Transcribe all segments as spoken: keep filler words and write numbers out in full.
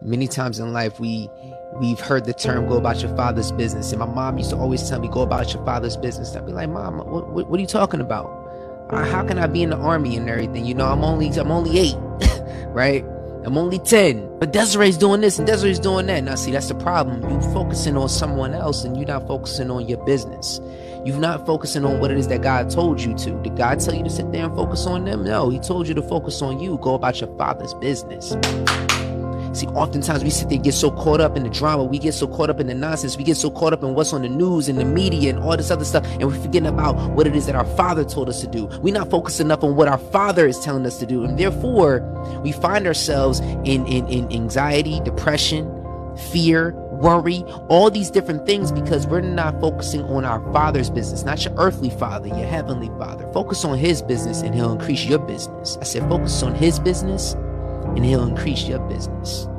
Many times in life, we, we've heard the term, go about your father's business. And my mom used to always tell me, go about your father's business. I'd be like, Mom, what, what, what are you talking about? Uh, how can I be in the army and everything? You know, I'm only, I'm only eight, right? I'm only ten, but Desiree's doing this and Desiree's doing that. Now, see, that's the problem. You're focusing on someone else and you're not focusing on your business. You're not focusing on what it is that God told you to. Did God tell you to sit there and focus on them? No, he told you to focus on you. Go about your father's business. See, oftentimes we sit there and get so caught up in the drama. We get so caught up in the nonsense. We get so caught up in what's on the news and the media and all this other stuff. And we're forgetting about what it is that our Father told us to do. We're not focused enough on what our Father is telling us to do. And therefore, we find ourselves in, in, in anxiety, depression, fear, worry, all these different things because we're not focusing on our Father's business, not your earthly father, your heavenly Father. Focus on his business and he'll increase your business. I said, focus on his business and he'll increase your business.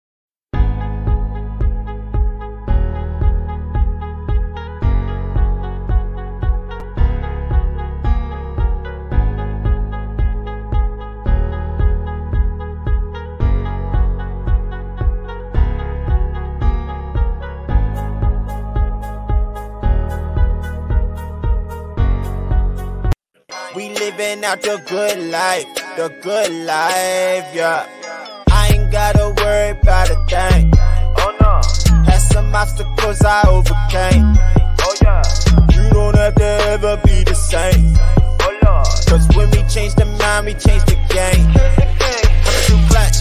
We living out the good life, the good life, yeah. I ain't gotta worry about a thing. Oh no. Had some obstacles I overcame. Oh yeah. You don't have to ever be the same. Oh Lord. Cause when we change the mind, we change the game. Coming through clutch.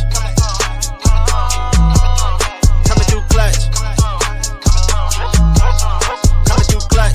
Coming through clutch. Coming through clutch.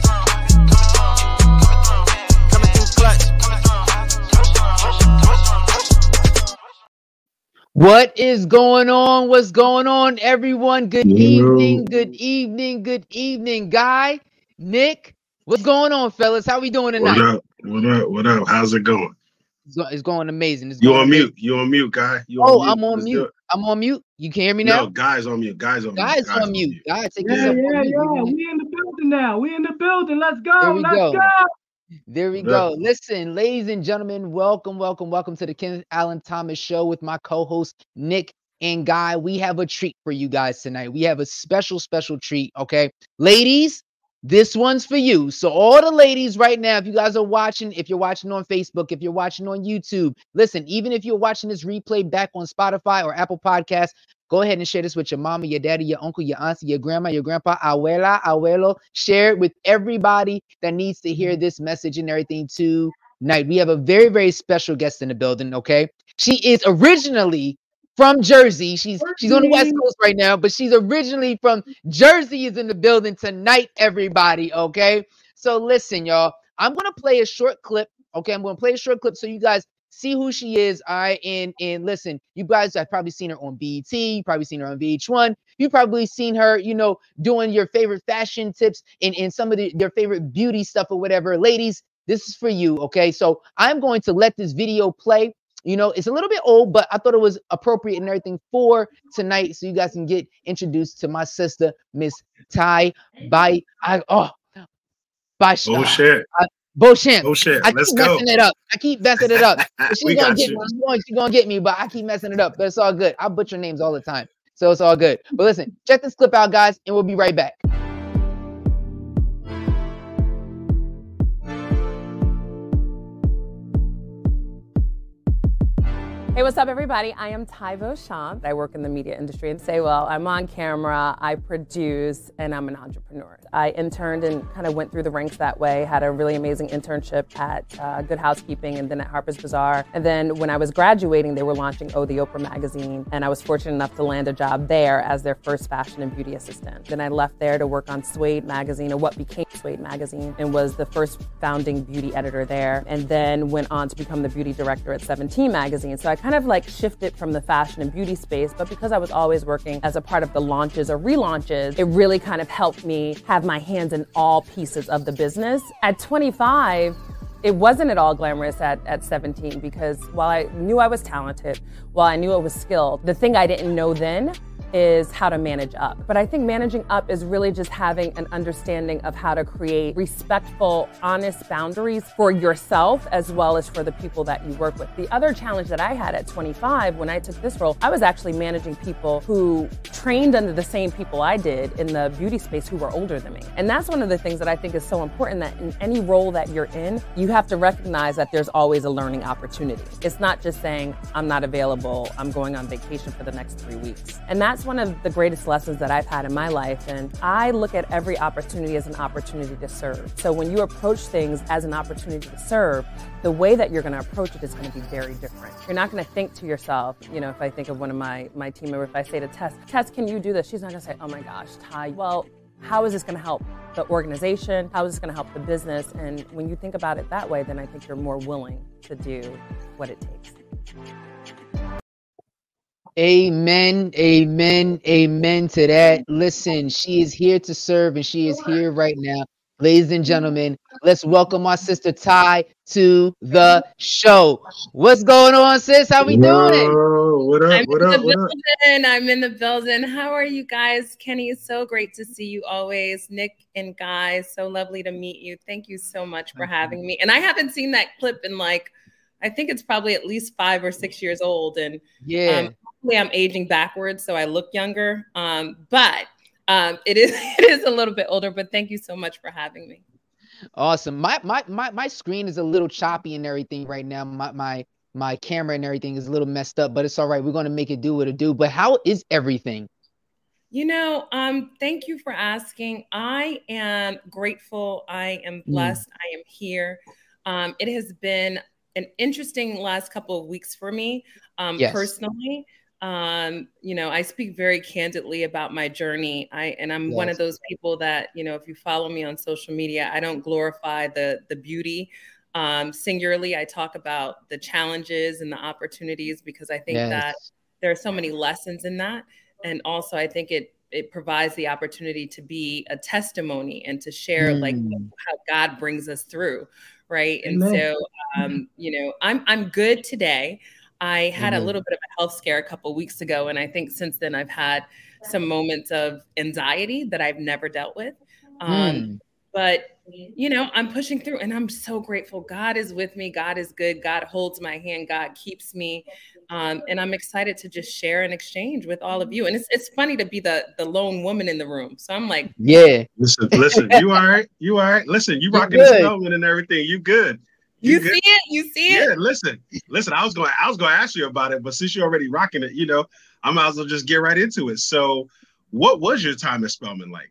What is going on? What's going on, everyone? Good evening, good evening, good evening, Guy, Nick. What's going on, fellas? How we doing tonight? What up? What up? What up? How's it going? It's going amazing. It's you going on amazing. mute? You on mute, Guy? You oh, on mute? I'm on Let's mute. I'm on mute. You can hear me now? No, Guy's on mute. Guy's on Guy's mute. Guy's on mute. Guy, take yeah, yourself yeah, on mute. yeah. We in the building now. We in the building. Let's go. There we Let's go. go. There we What go. up? Listen, ladies and gentlemen, welcome, welcome, welcome to the Kenneth Allen Thomas Show with my co-host Nick and Guy. We have a treat for you guys tonight. We have a special, special treat. Okay, ladies, this one's for you. So all the ladies right now, if you guys are watching, if you're watching on Facebook, if you're watching on YouTube, listen, even if you're watching this replay back on Spotify or Apple Podcasts, go ahead and share this with your mama, your daddy, your uncle, your auntie, your grandma, your grandpa, abuela, abuelo. Share it with everybody that needs to hear this message and everything tonight. We have a very, very special guest in the building, okay? She is originally from Jersey. She's she's on the West Coast right now, but she's originally from Jersey, is in the building tonight, everybody, okay? So listen, y'all, I'm going to play a short clip, okay? I'm going to play a short clip so you guys see who she is. All right, and and listen, you guys have probably seen her on B E T, you probably seen her on V H one, you probably seen her, you know, doing your favorite fashion tips and, and some of the, their favorite beauty stuff or whatever. Ladies, this is for you, okay? So I'm going to let this video play. You know, it's a little bit old, but I thought it was appropriate and everything for tonight, so you guys can get introduced to my sister, Miss Ty by I oh by Bullshit. Uh, Beauchamp. Bullshit. I Let's keep go. messing it up. I keep messing it up. She's We gonna got get you. me. She's gonna, she's gonna get me, but I keep messing it up. But it's all good. I butcher names all the time, so it's all good. But listen, check this clip out, guys, and we'll be right back. Hey, what's up, everybody? I am Ty Beauchamp. I work in the media industry and say, well, I'm on camera, I produce, and I'm an entrepreneur. I interned and kind of went through the ranks that way, had a really amazing internship at uh, Good Housekeeping and then at Harper's Bazaar. And then when I was graduating, they were launching Oh, the Oprah magazine, and I was fortunate enough to land a job there as their first fashion and beauty assistant. Then I left there to work on Suede magazine, or what became Suede magazine, and was the first founding beauty editor there, and then went on to become the beauty director at Seventeen magazine. So I kind of like shifted from the fashion and beauty space, but because I was always working as a part of the launches or relaunches, it really kind of helped me have my hands in all pieces of the business. At twenty-five, it wasn't at all glamorous at, at seventeen, because while I knew I was talented, while I knew I was skilled, the thing I didn't know then is how to manage up. But I think managing up is really just having an understanding of how to create respectful, honest boundaries for yourself as well as for the people that you work with. The other challenge that I had at twenty-five when I took this role, I was actually managing people who trained under the same people I did in the beauty space who were older than me. And that's one of the things that I think is so important, that in any role that you're in, you have to recognize that there's always a learning opportunity. It's not just saying, I'm not available, I'm going on vacation for the next three weeks. And that's one of the greatest lessons that I've had in my life. And I look at every opportunity as an opportunity to serve. So when you approach things as an opportunity to serve, the way that you're going to approach it is going to be very different. You're not going to think to yourself, you know, if I think of one of my, my team members, if I say to Tess, Tess, can you do this? She's not going to say, oh my gosh, Ty, well, how is this going to help the organization? How is this going to help the business? And when you think about it that way, then I think you're more willing to do what it takes. Amen, amen, amen to that. Listen, she is here to serve and she is here right now. Ladies and gentlemen, let's welcome our sister Ty to the show. What's going on, sis? How we Whoa, doing? What up? I'm What in up? the What up? building. I'm in the building. How are you guys? Kenny, it's so great to see you always. Nick and Guy, so lovely to meet you. Thank you so much for having me. And I haven't seen that clip in like, I think it's probably at least five or six years old. And Yeah. um, hopefully I'm aging backwards, so I look younger. Um, but um, it is it is a little bit older. But thank you so much for having me. Awesome. My my my my screen is a little choppy and everything right now. My my my camera and everything is a little messed up, but it's all right. We're gonna make it do what it do. But how is everything? You know, um, thank you for asking. I am grateful. I am blessed. Mm. I am here. Um, it has been an interesting last couple of weeks for me, um, yes. personally. Um, you know, I speak very candidly about my journey. I and I'm yes. one of those people that, you know, if you follow me on social media, I don't glorify the the beauty. Um, singularly, I talk about the challenges and the opportunities because I think yes. that there are so many lessons in that. And also, I think it it provides the opportunity to be a testimony and to share mm. like how God brings us through, right? And Amen. so, um, you know, I'm I'm good today. I had mm-hmm. a little bit of a health scare a couple of weeks ago, and I think since then I've had some moments of anxiety that I've never dealt with. Um, mm. But, you know, I'm pushing through, and I'm so grateful. God is with me. God is good. God holds my hand. God keeps me. Um, and I'm excited to just share and exchange with all of you. And it's it's funny to be the the lone woman in the room. So I'm like, yeah. Listen, listen, you all right? You all right? Listen, you rocking the snowman and everything. You good. You, you see it? You see it? Yeah, listen, listen. I was going, I was going to ask you about it, but since you're already rocking it, you know, I might as well just get right into it. So, what was your time at Spelman like?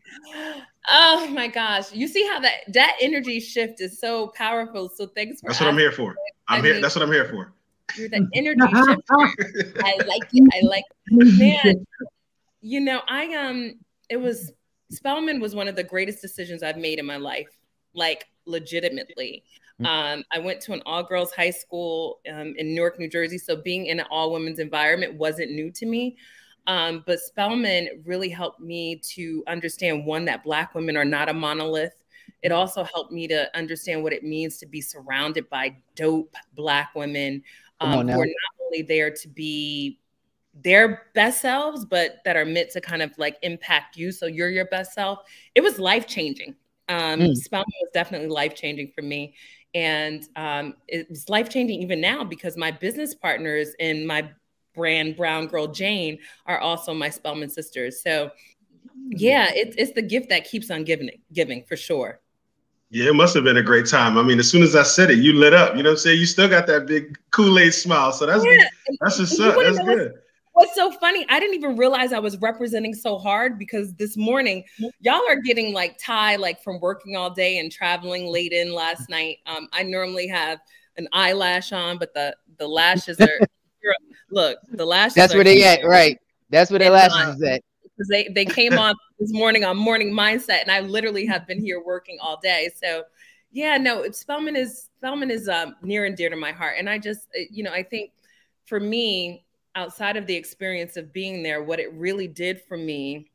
Oh my gosh! You see how that that energy shift is so powerful. So thanks for. That's what I'm here for. I'm I here. Mean, that's what I'm here for. You're the energy shifter. I like it. I like it. Man, you know, I um, it was Spelman was one of the greatest decisions I've made in my life. Like legitimately. Um, I went to an all-girls high school um, in Newark, New Jersey. So being in an all-women's environment wasn't new to me. Um, but Spelman really helped me to understand, one, that Black women are not a monolith. It also helped me to understand what it means to be surrounded by dope Black women um, who are not only there to be their best selves, but that are meant to kind of like impact you. So you're your best self. It was life-changing. Um, mm. Spelman was definitely life-changing for me. And um, it's life-changing even now because my business partners in my brand, Brown Girl Jane, are also my Spelman sisters. So yeah, it's it's the gift that keeps on giving, giving for sure. Yeah, it must have been a great time. I mean, as soon as I said it, you lit up. You know what I'm saying? You still got that big Kool-Aid smile. So that's yeah. good. That's just up. That's good. What's so funny, I didn't even realize I was representing so hard because this morning, y'all are getting like Ty, like from working all day and traveling late in last night. Um, I normally have an eyelash on, but the, the lashes are, look, the lashes That's are where they at, right. That's where the lashes uh, is at. Because they, they came on this morning on Morning Mindset, and I literally have been here working all day. So yeah, no, Spelman is, Spelman is um, near and dear to my heart. And I just, you know, I think for me, outside of the experience of being there, what it really did for me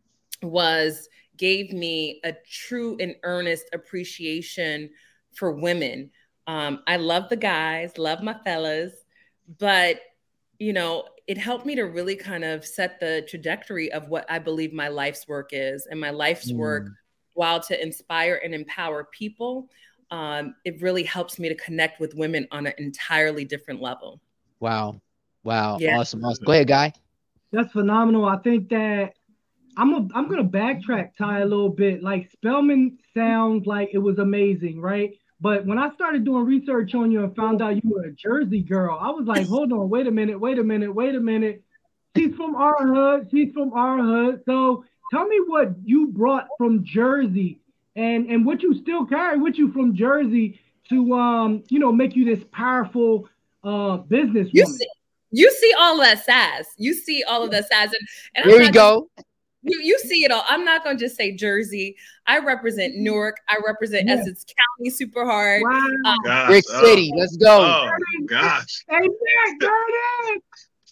was gave me a true and earnest appreciation for women. Um, I love the guys, love my fellas, but you know, it helped me to really kind of set the trajectory of what I believe my life's work is. And my life's mm. work, while to inspire and empower people, um, it really helps me to connect with women on an entirely different level. Wow. Wow. Yeah. Awesome. Awesome. Go ahead, Guy. That's phenomenal. I think that I'm a, I'm going to backtrack, Ty, a little bit. Like, Spelman sounds like it was amazing, right? But when I started doing research on you and found out you were a Jersey girl, I was like, hold on, wait a minute, wait a minute, wait a minute. She's from our hood. She's from our hood. So tell me what you brought from Jersey and, and what you still carry with you from Jersey to, um, you know, make you this powerful uh, businesswoman. You see, you see all of that sass. You see all of that sass. And, and Here we go. Just, You, you see it all. I'm not going to just say Jersey. I represent Newark. I represent yeah. Essex County super hard. Wow. Um, gosh, Brick oh. City. Let's go. Oh, gosh. Hey, Nick,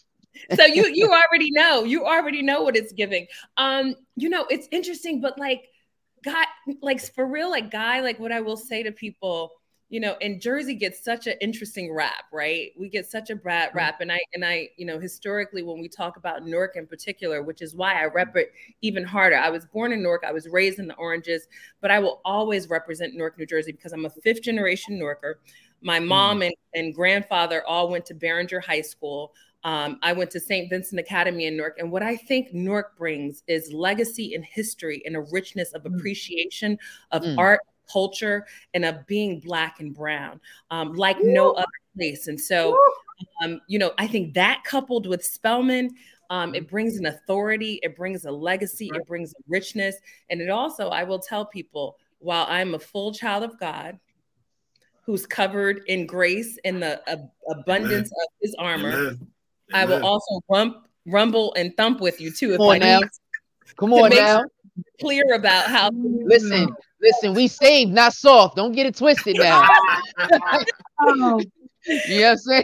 so you you already know. You already know what it's giving. Um, you know, it's interesting, but like, God, like for real, like Guy, like what I will say to people, you know, and Jersey gets such an interesting rap, right? We get such a bad rap. And I, and I, you know, historically, when we talk about Newark in particular, which is why I rep it even harder. I was born in Newark. I was raised in the Oranges, but I will always represent Newark, New Jersey, because I'm a fifth generation Newarker. My mom and, and grandfather all went to Barringer High School. Um, I went to Saint Vincent Academy in Newark. And what I think Newark brings is legacy and history and a richness of appreciation of mm. art, culture, and of being Black and brown, um, like no other place. And so, um, you know, I think that coupled with Spelman, um, it brings an authority, it brings a legacy, it brings a richness. And it also, I will tell people, while I'm a full child of God, who's covered in grace and the uh, abundance Amen. Of his armor, Amen. I will also rump, rumble and thump with you too. If Come on I now. Come on now. Clear about how. Listen, listen, we saved, not soft. Don't get it twisted now. Oh. You know what I'm saying?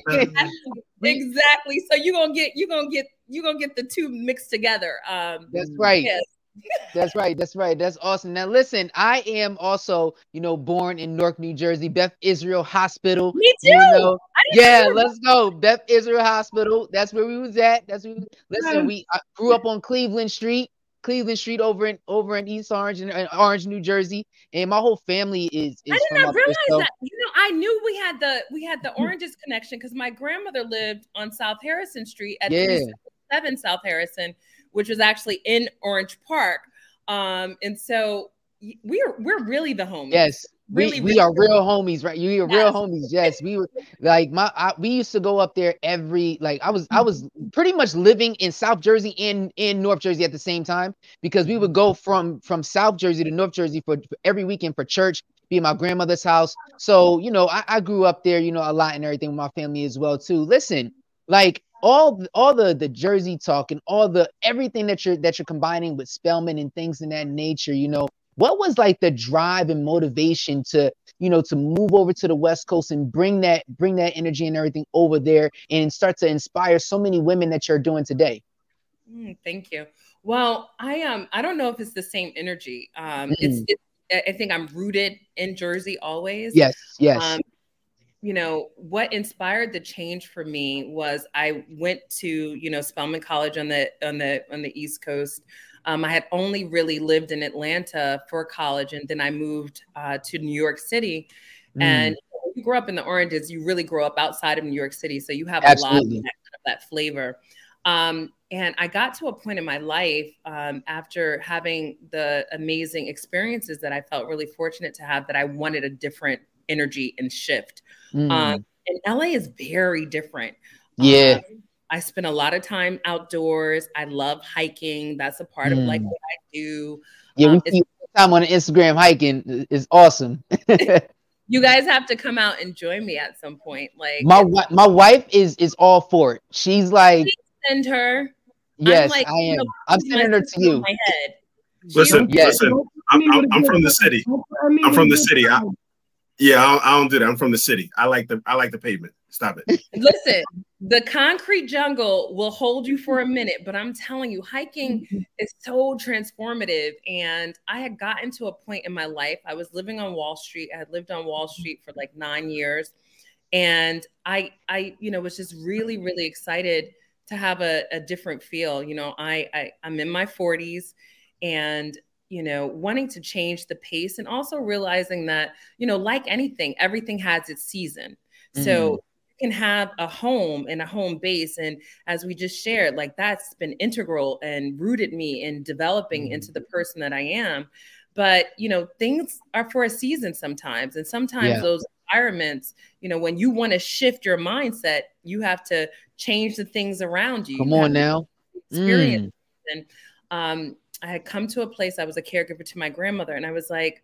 Exactly. So you're gonna get you're gonna get you're gonna get the two mixed together. Um That's right. Yes. That's right. That's right. That's awesome. Now, listen, I am also, you know, born in Newark, New Jersey, Beth Israel Hospital. Me too. You know? Yeah, let's go. Beth Israel Hospital. That's where we was at. That's where we, listen, we I grew up on Cleveland Street. Cleveland Street over in over in East Orange and uh, Orange, New Jersey, and my whole family is. is I did from not realize there, so. that. You know, I knew we had the we had the Oranges connection because my grandmother lived on South Harrison Street at yeah. three seventy-seven South Harrison, which was actually in Orange Park. Um, and so we're we're really the homies. Yes. Really, we, we really are real homies, right? You are yes. real homies. Yes, we were like my. I, we used to go up there every like. I was I was pretty much living in South Jersey and in North Jersey at the same time because we would go from from South Jersey to North Jersey for, for every weekend for church, be at my grandmother's house. So you know, I, I grew up there, you know, a lot and everything with my family as well too. Listen, like all all the the Jersey talk and all the everything that you're that you're combining with Spelman and things in that nature, you know. What was like the drive and motivation to, you know, to move over to the West Coast and bring that, bring that energy and everything over there and start to inspire so many women that you're doing today? Mm, thank you. Well, I um I don't know if it's the same energy. Um, mm. it's, it's I think I'm rooted in Jersey always. Yes, yes. Um, you know, what inspired the change for me was I went to, you know, Spelman College on the on the on the East Coast. Um, I had only really lived in Atlanta for college, and then I moved uh, to New York City. Mm. And when you grow up in the Oranges, you really grow up outside of New York City, so you have Absolutely. a lot of that, of that flavor. Um, and I got to a point in my life um, after having the amazing experiences that I felt really fortunate to have that I wanted a different energy and shift. Mm. Um, and L A is very different. Yeah. Um, I spend a lot of time outdoors. I love hiking. That's a part mm. of like what I do. Yeah, um, we see time on Instagram hiking is awesome. You guys have to come out and join me at some point. Like my my wife is is all for it. She's like, send her. Yes, like, I am. You know, I'm sending her to you. My head. Listen, yes. listen. I'm, I'm, I'm from the city. I'm from the city. I, yeah, I don't, I don't do that. I'm from the city. I like the I like the pavement. Stop it. Listen, the concrete jungle will hold you for a minute, but I'm telling you, hiking is so transformative. And I had gotten to a point in my life. I was living on Wall Street. I had lived on Wall Street for like nine years. And I, I, you know, was just really, really excited to have a, a different feel. You know, I, I, I'm in my forties and, you know, wanting to change the pace and also realizing that, you know, like anything, everything has its season. Mm. So you can have a home and a home base. And as we just shared, like that's been integral and rooted me in developing mm. into the person that I am. But, you know, things are for a season sometimes. And sometimes yeah. those environments, you know, when you want to shift your mindset, you have to change the things around you. Come you on now. Experience. Mm. And um, I had come to a place, I was a caregiver to my grandmother, and I was like,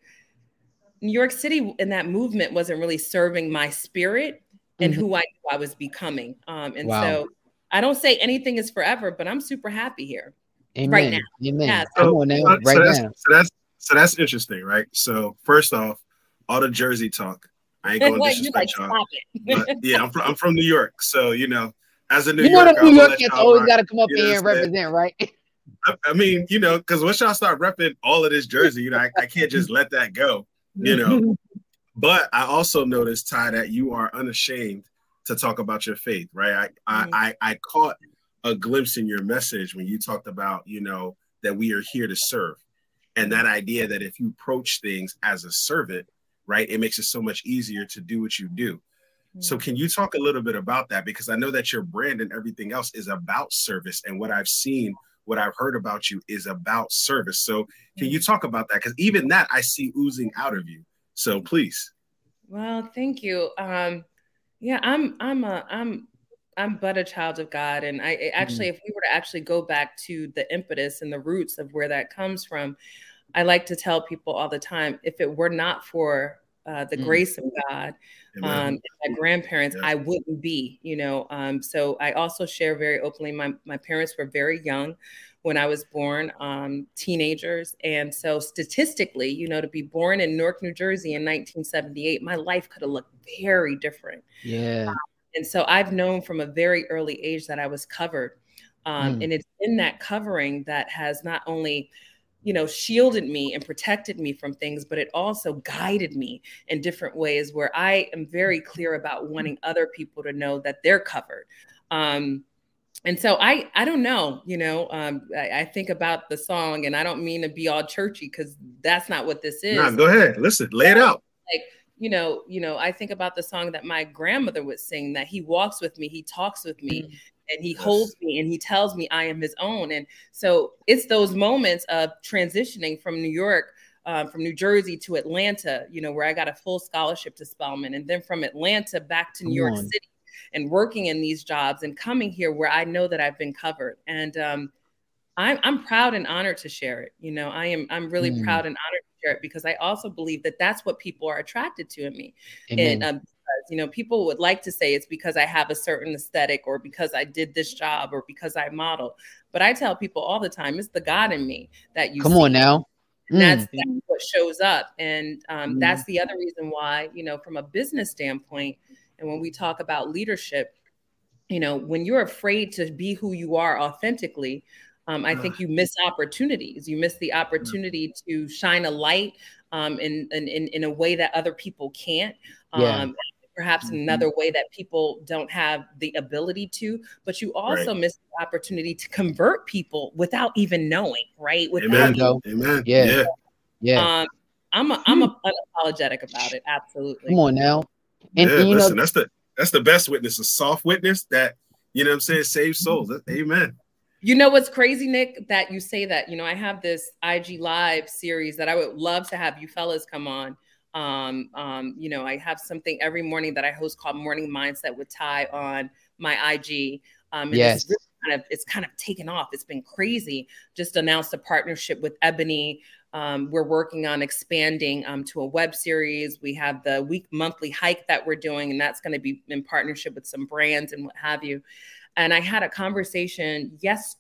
New York City in that movement wasn't really serving my spirit and mm-hmm. who I knew I was becoming. Um, and wow. so I don't say anything is forever, but I'm super happy here. Amen. Right now. Amen. Yeah, so, Come on now. So, right so that's, now. So that's, so that's interesting, right? So first off, all the Jersey talk, I ain't going to disrespect like, y'all. But yeah, I'm from, I'm from New York. So, you know, as a New you Yorker, know, New York kids always got to come up you know here and represent, right? I, I mean, you know, because once y'all start repping all of this Jersey, you know, I, I can't just let that go, you know. But I also noticed, Ty, that you are unashamed to talk about your faith, right? I, mm-hmm. I, I, I caught a glimpse in your message when you talked about, you know, that we are here to serve. And that idea that if you approach things as a servant, right, it makes it so much easier to do what you do. Mm-hmm. So can you talk a little bit about that? Because I know that your brand and everything else is about service. And what I've seen, what I've heard about you is about service. So can you talk about that? Because even that I see oozing out of you. So please. Well, thank you. Um, yeah, I'm, I'm a, I'm, I'm but a child of God. And I actually, mm-hmm. if we were to actually go back to the impetus and the roots of where that comes from, I like to tell people all the time, if it were not for uh, the mm-hmm. grace of God, um, and my grandparents, yeah. I wouldn't be, you know. Um, so I also share very openly, my, my parents were very young when I was born, um, teenagers. And so statistically, you know, to be born in Newark, New Jersey in nineteen seventy-eight, my life could have looked very different. Yeah. Um, and so I've known from a very early age that I was covered. Um, mm. And it's in that covering that has not only, you know, shielded me and protected me from things, but it also guided me in different ways where I am very clear about wanting other people to know that they're covered. Um, and so I, I don't know, you know, um, I, I think about the song, and I don't mean to be all churchy because that's not what this is. No, go ahead. Listen, lay it out. Like, you know, you know, I think about the song that my grandmother would sing, that he walks with me, he talks with me, mm. and he yes. holds me, and he tells me I am his own. And so it's those moments of transitioning from New York, um, from New Jersey to Atlanta, you know, where I got a full scholarship to Spelman, and then from Atlanta back to New York City and working in these jobs and coming here where I know that I've been covered. And um, I'm, I'm proud and honored to share it. You know, I am, I'm really mm. proud and honored to share it because I also believe that that's what people are attracted to in me. Amen. And, um, you know, people would like to say it's because I have a certain aesthetic or because I did this job or because I model. But I tell people all the time, it's the God in me that you Come see. on now. And that's, mm. that's what shows up. And um, mm. that's the other reason why, you know, from a business standpoint, and when we talk about leadership, you know, when you're afraid to be who you are authentically, um, I think you miss opportunities. You miss the opportunity to shine a light um, in, in, in a way that other people can't. Um, yeah. Perhaps mm-hmm. another way that people don't have the ability to, but you also right. miss the opportunity to convert people without even knowing, right? Without Amen. Amen. Yeah. Yeah. yeah. Um, I'm a, I'm a, unapologetic about it. Absolutely. Come on now. And, yeah, and you listen, know, that's the that's the best witness, a soft witness that, you know what I'm saying, saves souls. Amen. You know what's crazy, Nick, that you say that. You know, I have this I G Live series that I would love to have you fellas come on. Um, um, you know, I have something every morning that I host called Morning Mindset with Ty on my I G. Um, and yes. it's really kind of it's kind of taken off. It's been crazy. Just announced a partnership with Ebony. Um, we're working on expanding um, to a web series. We have the week monthly hike that we're doing, and that's going to be in partnership with some brands and what have you. And I had a conversation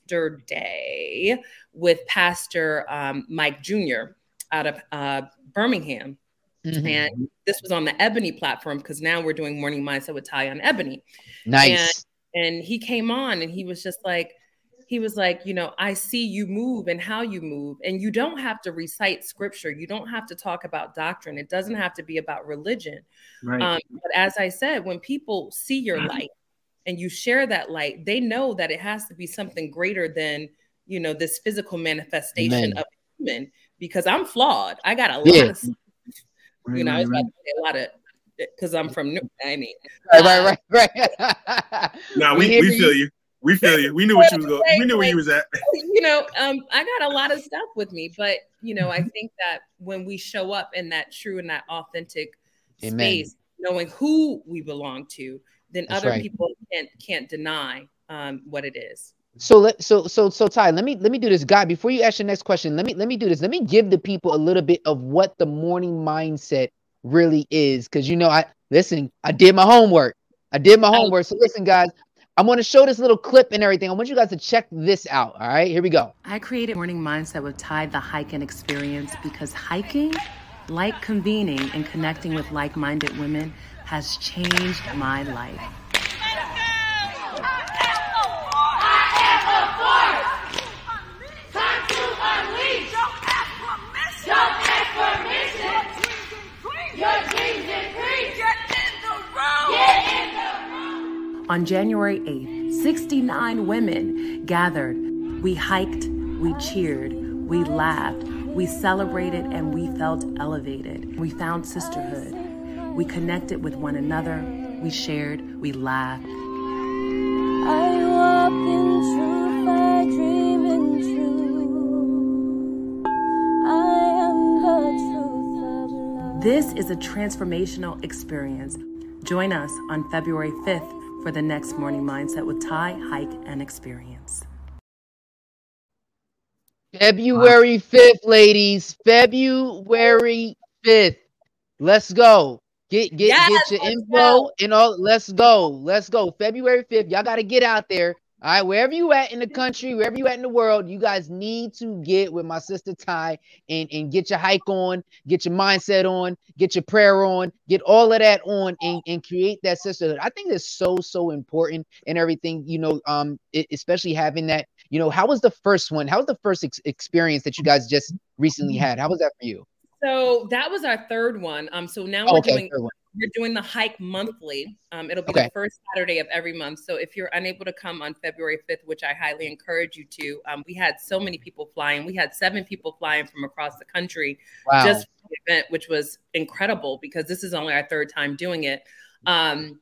yesterday with Pastor um, Mike Junior out of uh, Birmingham. Mm-hmm. And this was on the Ebony platform because now we're doing Morning Mindset with Ty on Ebony. Nice. And, and he came on and he was just like, he was like, you know, I see you move and how you move, and you don't have to recite scripture. You don't have to talk about doctrine. It doesn't have to be about religion. Right. Um, but as I said, when people see your light and you share that light, they know that it has to be something greater than, you know, this physical manifestation Amen. of a human, because I'm flawed. I got a Yeah. lot of stuff. You know, I was about to say a lot of, because I'm from New, I mean, right, right, right, right. No, we, we feel you. We feel you. We knew what you was going. We knew where you was at. You know, um, I got a lot of stuff with me, but you know, I think that when we show up in that true and that authentic Amen. space, knowing who we belong to, then That's other right. people can't can't deny um, what it is. So let so so so Ty, let me let me do this, Guy. Before you ask your next question, let me let me do this. Let me give the people a little bit of what the morning mindset really is, because you know, I listen. I did my homework. I did my homework. So listen, guys. I'm going to show this little clip and everything. I want you guys to check this out. All right, here we go. I created Morning Mindset with Ty the Hiking Experience because hiking, like convening and connecting with like-minded women, has changed my life. On January eighth, sixty-nine women gathered. We hiked, we cheered, we laughed, we celebrated, and we felt elevated. We found sisterhood. We connected with one another. We shared, we laughed. I walk in truth, I dream in truth. I am the truth of love. This is a transformational experience. Join us on February fifth for the next Morning Mindset with Ty, Hike, and Experience. February fifth, ladies. February fifth. Let's go. Get get Yes, get your let's info go. and all. Let's go. Let's go. February fifth. Y'all got to get out there. All right, wherever you at in the country, wherever you at in the world, you guys need to get with my sister Ty and, and get your hike on, get your mindset on, get your prayer on, get all of that on, and, and create that sisterhood. I think that's so, so important and everything, you know, um, it, especially having that, you know, how was the first one? How was the first ex- experience that you guys just recently had? How was that for you? So that was our third one. Um, so now Oh, we're okay, doing third one. we're doing the hike monthly. Um, it'll be Okay. the first Saturday of every month. So if you're unable to come on February fifth, which I highly encourage you to, um, we had so many people flying. We had seven people flying from across the country Wow. just for the event, which was incredible because this is only our third time doing it. Um,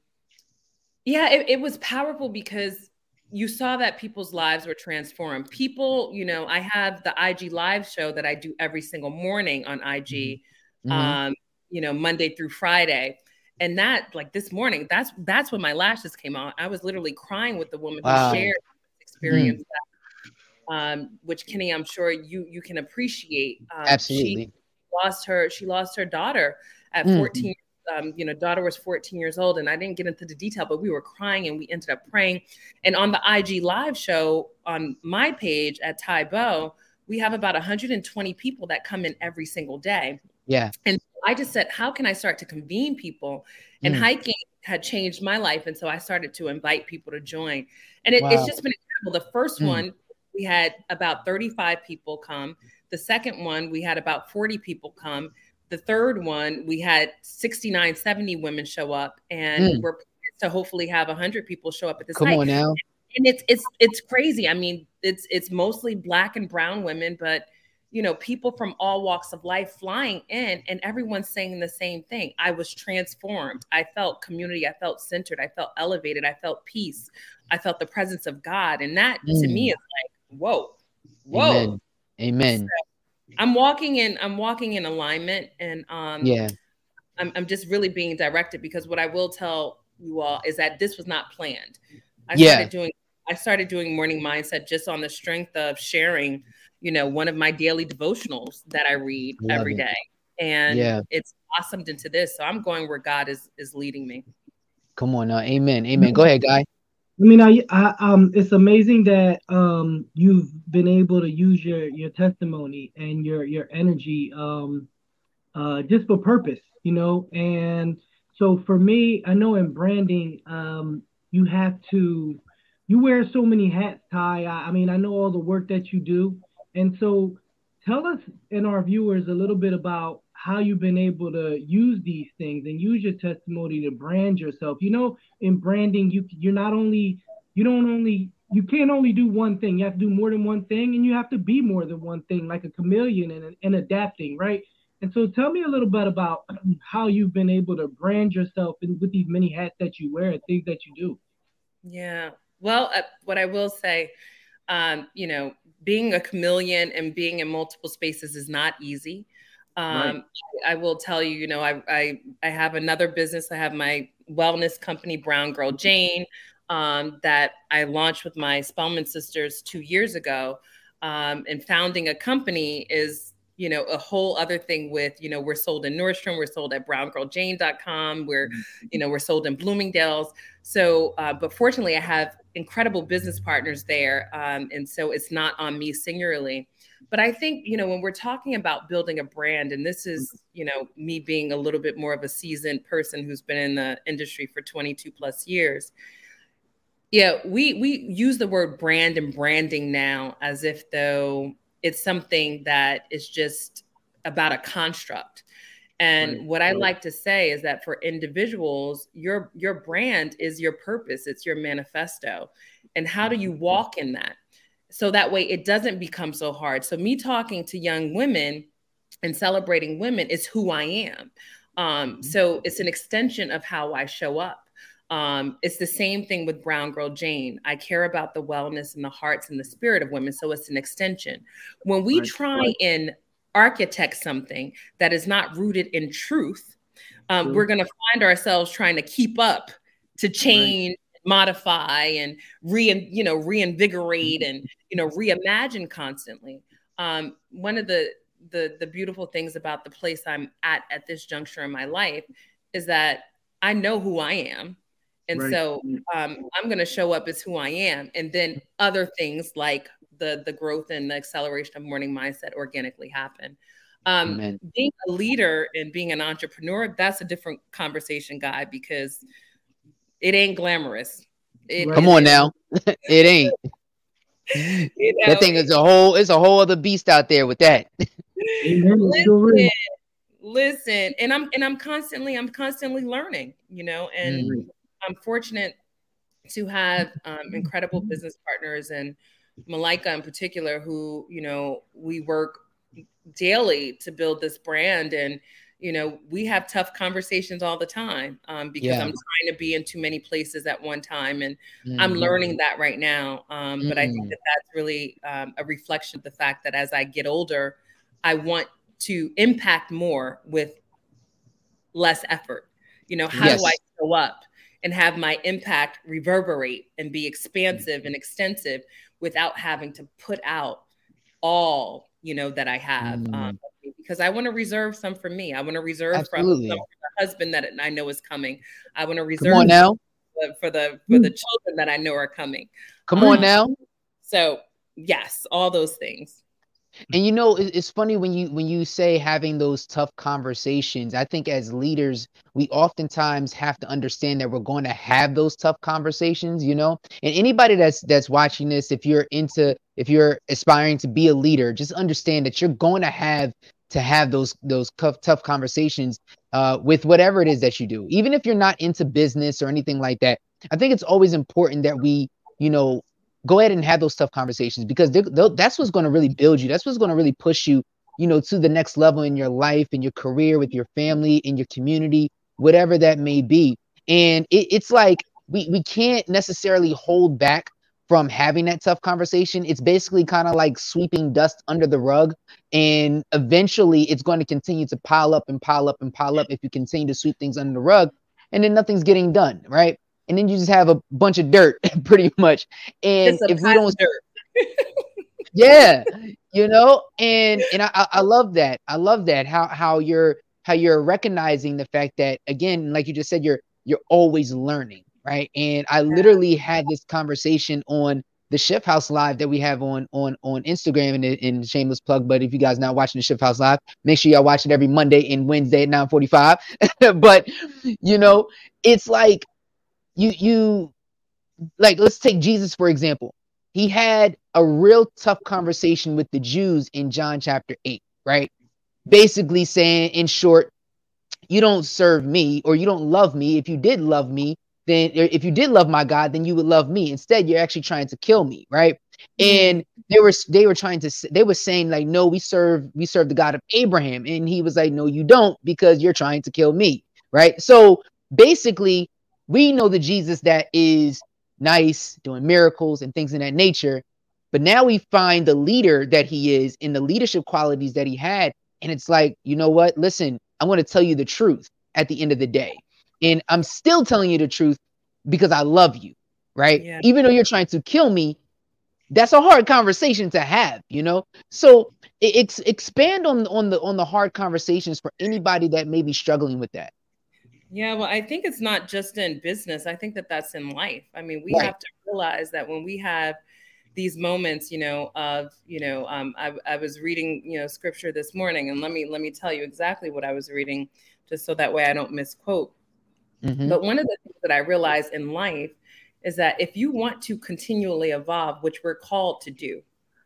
yeah, it, it was powerful because you saw that people's lives were transformed. People, you know, I have the I G live show that I do every single morning on I G, Mhm. um, you know, Monday through Friday. And that, like this morning, that's that's when my lashes came out. I was literally crying with the woman Wow. who shared this experience, that, um, which Kenny, I'm sure you you can appreciate. Um, Absolutely. She lost her she lost her daughter at Mm. fourteen. Um, you know, daughter was fourteen years old, and I didn't get into the detail, but we were crying and we ended up praying. And on the I G live show on my page at Ty Bo, we have about one hundred twenty people that come in every single day. Yeah. And I just said, how can I start to convene people? And Mm. hiking had changed my life. And so I started to invite people to join. And it, Wow. it's just been incredible. The first Mm. one, we had about thirty-five people come. The second one, we had about forty people come. The third one, we had sixty-nine, seventy women show up. And Mm. we're pleased to hopefully have one hundred people show up at this Come hike. on now. And it's it's it's crazy. I mean, it's it's mostly Black and brown women, but you know, people from all walks of life flying in, and everyone's saying the same thing. I was transformed. I felt community. I felt centered. I felt elevated. I felt peace. I felt the presence of God. And that to Mm. me is like, whoa, whoa. Amen. Amen. So I'm walking in, I'm walking in alignment, and um, Yeah. I'm, I'm just really being directed, because what I will tell you all is that this was not planned. I Yeah. started doing, I started doing Morning Mindset just on the strength of sharing, you know, one of my daily devotionals that I read Love every it. day. And Yeah. it's blossomed into this. So I'm going where God is is leading me. Come on now. Amen. Amen. Go ahead, Guy. I mean, I, I um, it's amazing that um, you've been able to use your your testimony and your your energy um, uh, just for purpose, you know. And so for me, I know in branding, um, you have to you wear so many hats, Ty. I, I mean, I know all the work that you do. And so tell us and our viewers a little bit about how you've been able to use these things and use your testimony to brand yourself. You know, in branding, you you're not only, you don't only, you can't only do one thing. You have to do more than one thing, and you have to be more than one thing, like a chameleon and, and adapting, right? And so tell me a little bit about how you've been able to brand yourself in, with these many hats that you wear and things that you do. Yeah. Well, uh, what I will say, um, you know, being a chameleon and being in multiple spaces is not easy. Um, right. I will tell you, you know, I, I, I have another business. I have my wellness company, Brown Girl Jane, um, that I launched with my Spellman sisters two years ago. Um, and founding a company is, you know, a whole other thing with, you know, we're sold in Nordstrom, we're sold at brown girl jane dot com, we're, you know, we're sold in Bloomingdale's. So, uh, but fortunately I have incredible business partners there. Um, and so it's not on me singularly. But I think, you know, when we're talking about building a brand, and this is, you know, me being a little bit more of a seasoned person who's been in the industry for twenty-two plus years. Yeah, we we use the word brand and branding now as if though it's something that is just about a construct. And right. what I like to say is that for individuals, your your brand is your purpose, it's your manifesto. And how do you walk in that? So that way it doesn't become so hard. So me talking to young women and celebrating women is who I am. Um, so it's an extension of how I show up. Um, it's the same thing with Brown Girl Jane. I care about the wellness and the hearts and the spirit of women. So it's an extension. When we right. try and architect something that is not rooted in truth, um, we're going to find ourselves trying to keep up to change, right. modify, and re, you know, reinvigorate and, you know, reimagine constantly. Um, one of the, the, the beautiful things about the place I'm at at this juncture in my life is that I know who I am. And right. so um, I'm going to show up as who I am. And then other things like the, the growth and the acceleration of morning mindset organically happen. Um, being a leader and being an entrepreneur, that's a different conversation, Guy, because it ain't glamorous. It, Come it, on now. It ain't. You know, that thing is a whole, it's a whole other beast out there with that. Listen, listen, and I'm, and I'm constantly, I'm constantly learning, you know, and mm. I'm fortunate to have um, incredible business partners, and Malika in particular, who, you know, we work daily to build this brand. And, you know, we have tough conversations all the time um, because yeah. I'm trying to be in too many places at one time. And mm-hmm. I'm learning that right now. Um, mm-hmm. But I think that that's really um, a reflection of the fact that as I get older, I want to impact more with less effort. You know, how yes. do I show up and have my impact reverberate and be expansive and extensive without having to put out all, you know, that I have, mm. um, because I want to reserve some for me. I want to reserve from some for the husband that I know is coming. I want to reserve Come on now. For the, for the, for the children that I know are coming. Come um, on now. So yes, all those things. And you know, it's funny when you when you say having those tough conversations. I think as leaders, we oftentimes have to understand that we're going to have those tough conversations, you know. And anybody that's that's watching this, if you're into if you're aspiring to be a leader, just understand that you're going to have to have those those tough tough conversations uh, with whatever it is that you do, even if you're not into business or anything like that. I think it's always important that we, you know, go ahead and have those tough conversations, because they're, they're, that's what's going to really build you. That's what's going to really push you, you know, to the next level in your life, in your career, with your family, in your community, whatever that may be. And it, it's like we, we can't necessarily hold back from having that tough conversation. It's basically kind of like sweeping dust under the rug. And eventually it's going to continue to pile up and pile up and pile up if you continue to sweep things under the rug, and then nothing's getting done, right? And then you just have a bunch of dirt, pretty much. And if we don't, dirt. yeah, you know, and and I, I love that. I love that how how you're how you're recognizing the fact that, again, like you just said, you're you're always learning, right? And I literally had this conversation on the Chef House Live that we have on on on Instagram, and in shameless plug, but if you guys not watching the Chef House Live, make sure y'all watch it every Monday and Wednesday at nine forty-five. But you know, it's like. You, you, like, let's take Jesus, for example. He had a real tough conversation with the Jews in John chapter eight, right? Basically saying, in short, you don't serve me, or you don't love me. If you did love me, then if you did love my God, then you would love me. Instead, you're actually trying to kill me, right? And they were they were trying to they were saying like, no, we serve we serve the God of Abraham, and he was like, no, you don't, because you're trying to kill me, right? So basically, we know the Jesus that is nice, doing miracles and things in that nature, but now we find the leader that he is in the leadership qualities that he had, and it's like, you know what? Listen, I want to tell you the truth at the end of the day, and I'm still telling you the truth because I love you, right? Yeah. Even though you're trying to kill me. That's a hard conversation to have, you know? So it's expand on, on the on the hard conversations for anybody that may be struggling with that. Yeah, well, I think it's not just in business. I think that that's in life. I mean, we Right. have to realize that when we have these moments, you know, of, you know, um, I, I was reading, you know, scripture this morning, and let me let me tell you exactly what I was reading, just so that way I don't misquote. Mm-hmm. But one of the things that I realized in life is that if you want to continually evolve, which we're called to do,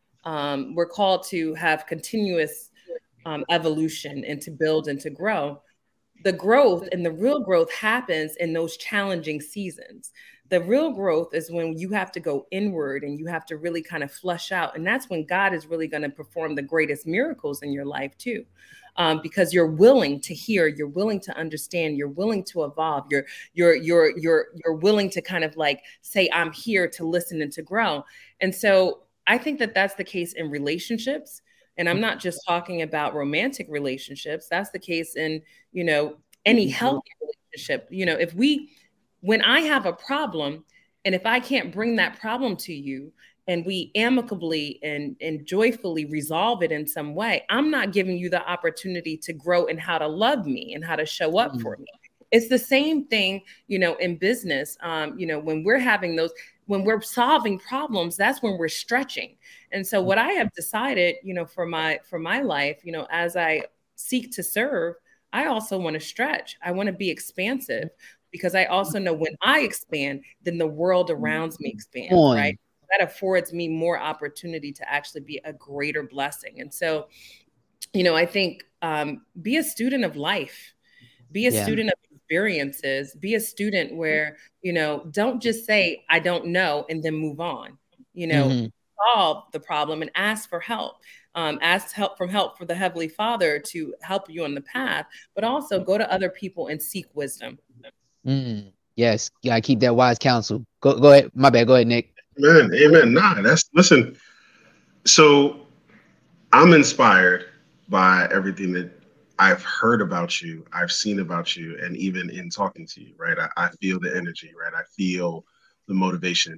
um, we're called to have continuous um, evolution and to build and to grow. The growth and the real growth happens in those challenging seasons. The real growth is when you have to go inward and you have to really kind of flush out. And that's when God is really going to perform the greatest miracles in your life too. Um, because you're willing to hear, you're willing to understand, you're willing to evolve, you're you're you're you're you're willing to kind of like say, I'm here to listen and to grow. And so I think that that's the case in relationships. And I'm not just talking about romantic relationships. That's the case in, you know, any healthy relationship. You know, if we, when I have a problem, and if I can't bring that problem to you, and we amicably and, and joyfully resolve it in some way, I'm not giving you the opportunity to grow in how to love me and how to show up for me. It's the same thing, you know, in business. Um, you know, when we're having those, when we're solving problems, that's when we're stretching. And so what I have decided, you know, for my, for my life, you know, as I seek to serve, I also want to stretch. I want to be expansive, because I also know when I expand, then the world around me expands, On. right? That affords me more opportunity to actually be a greater blessing. And so, you know, I think um, be a student of life, be a Yeah. student of experiences, be a student where, you know, don't just say, I don't know, and then move on, you know, Mm-hmm. solve the problem and ask for help. Um, ask help from help for the Heavenly Father to help you on the path, but also go to other people and seek wisdom. Mm. Yes. Yeah. Keep that wise counsel. Go, go ahead. My bad. Go ahead, Nick. Man, amen. Nah, that's listen. So I'm inspired by everything that I've heard about you, I've seen about you, and even in talking to you, right? I, I feel the energy, right? I feel the motivation.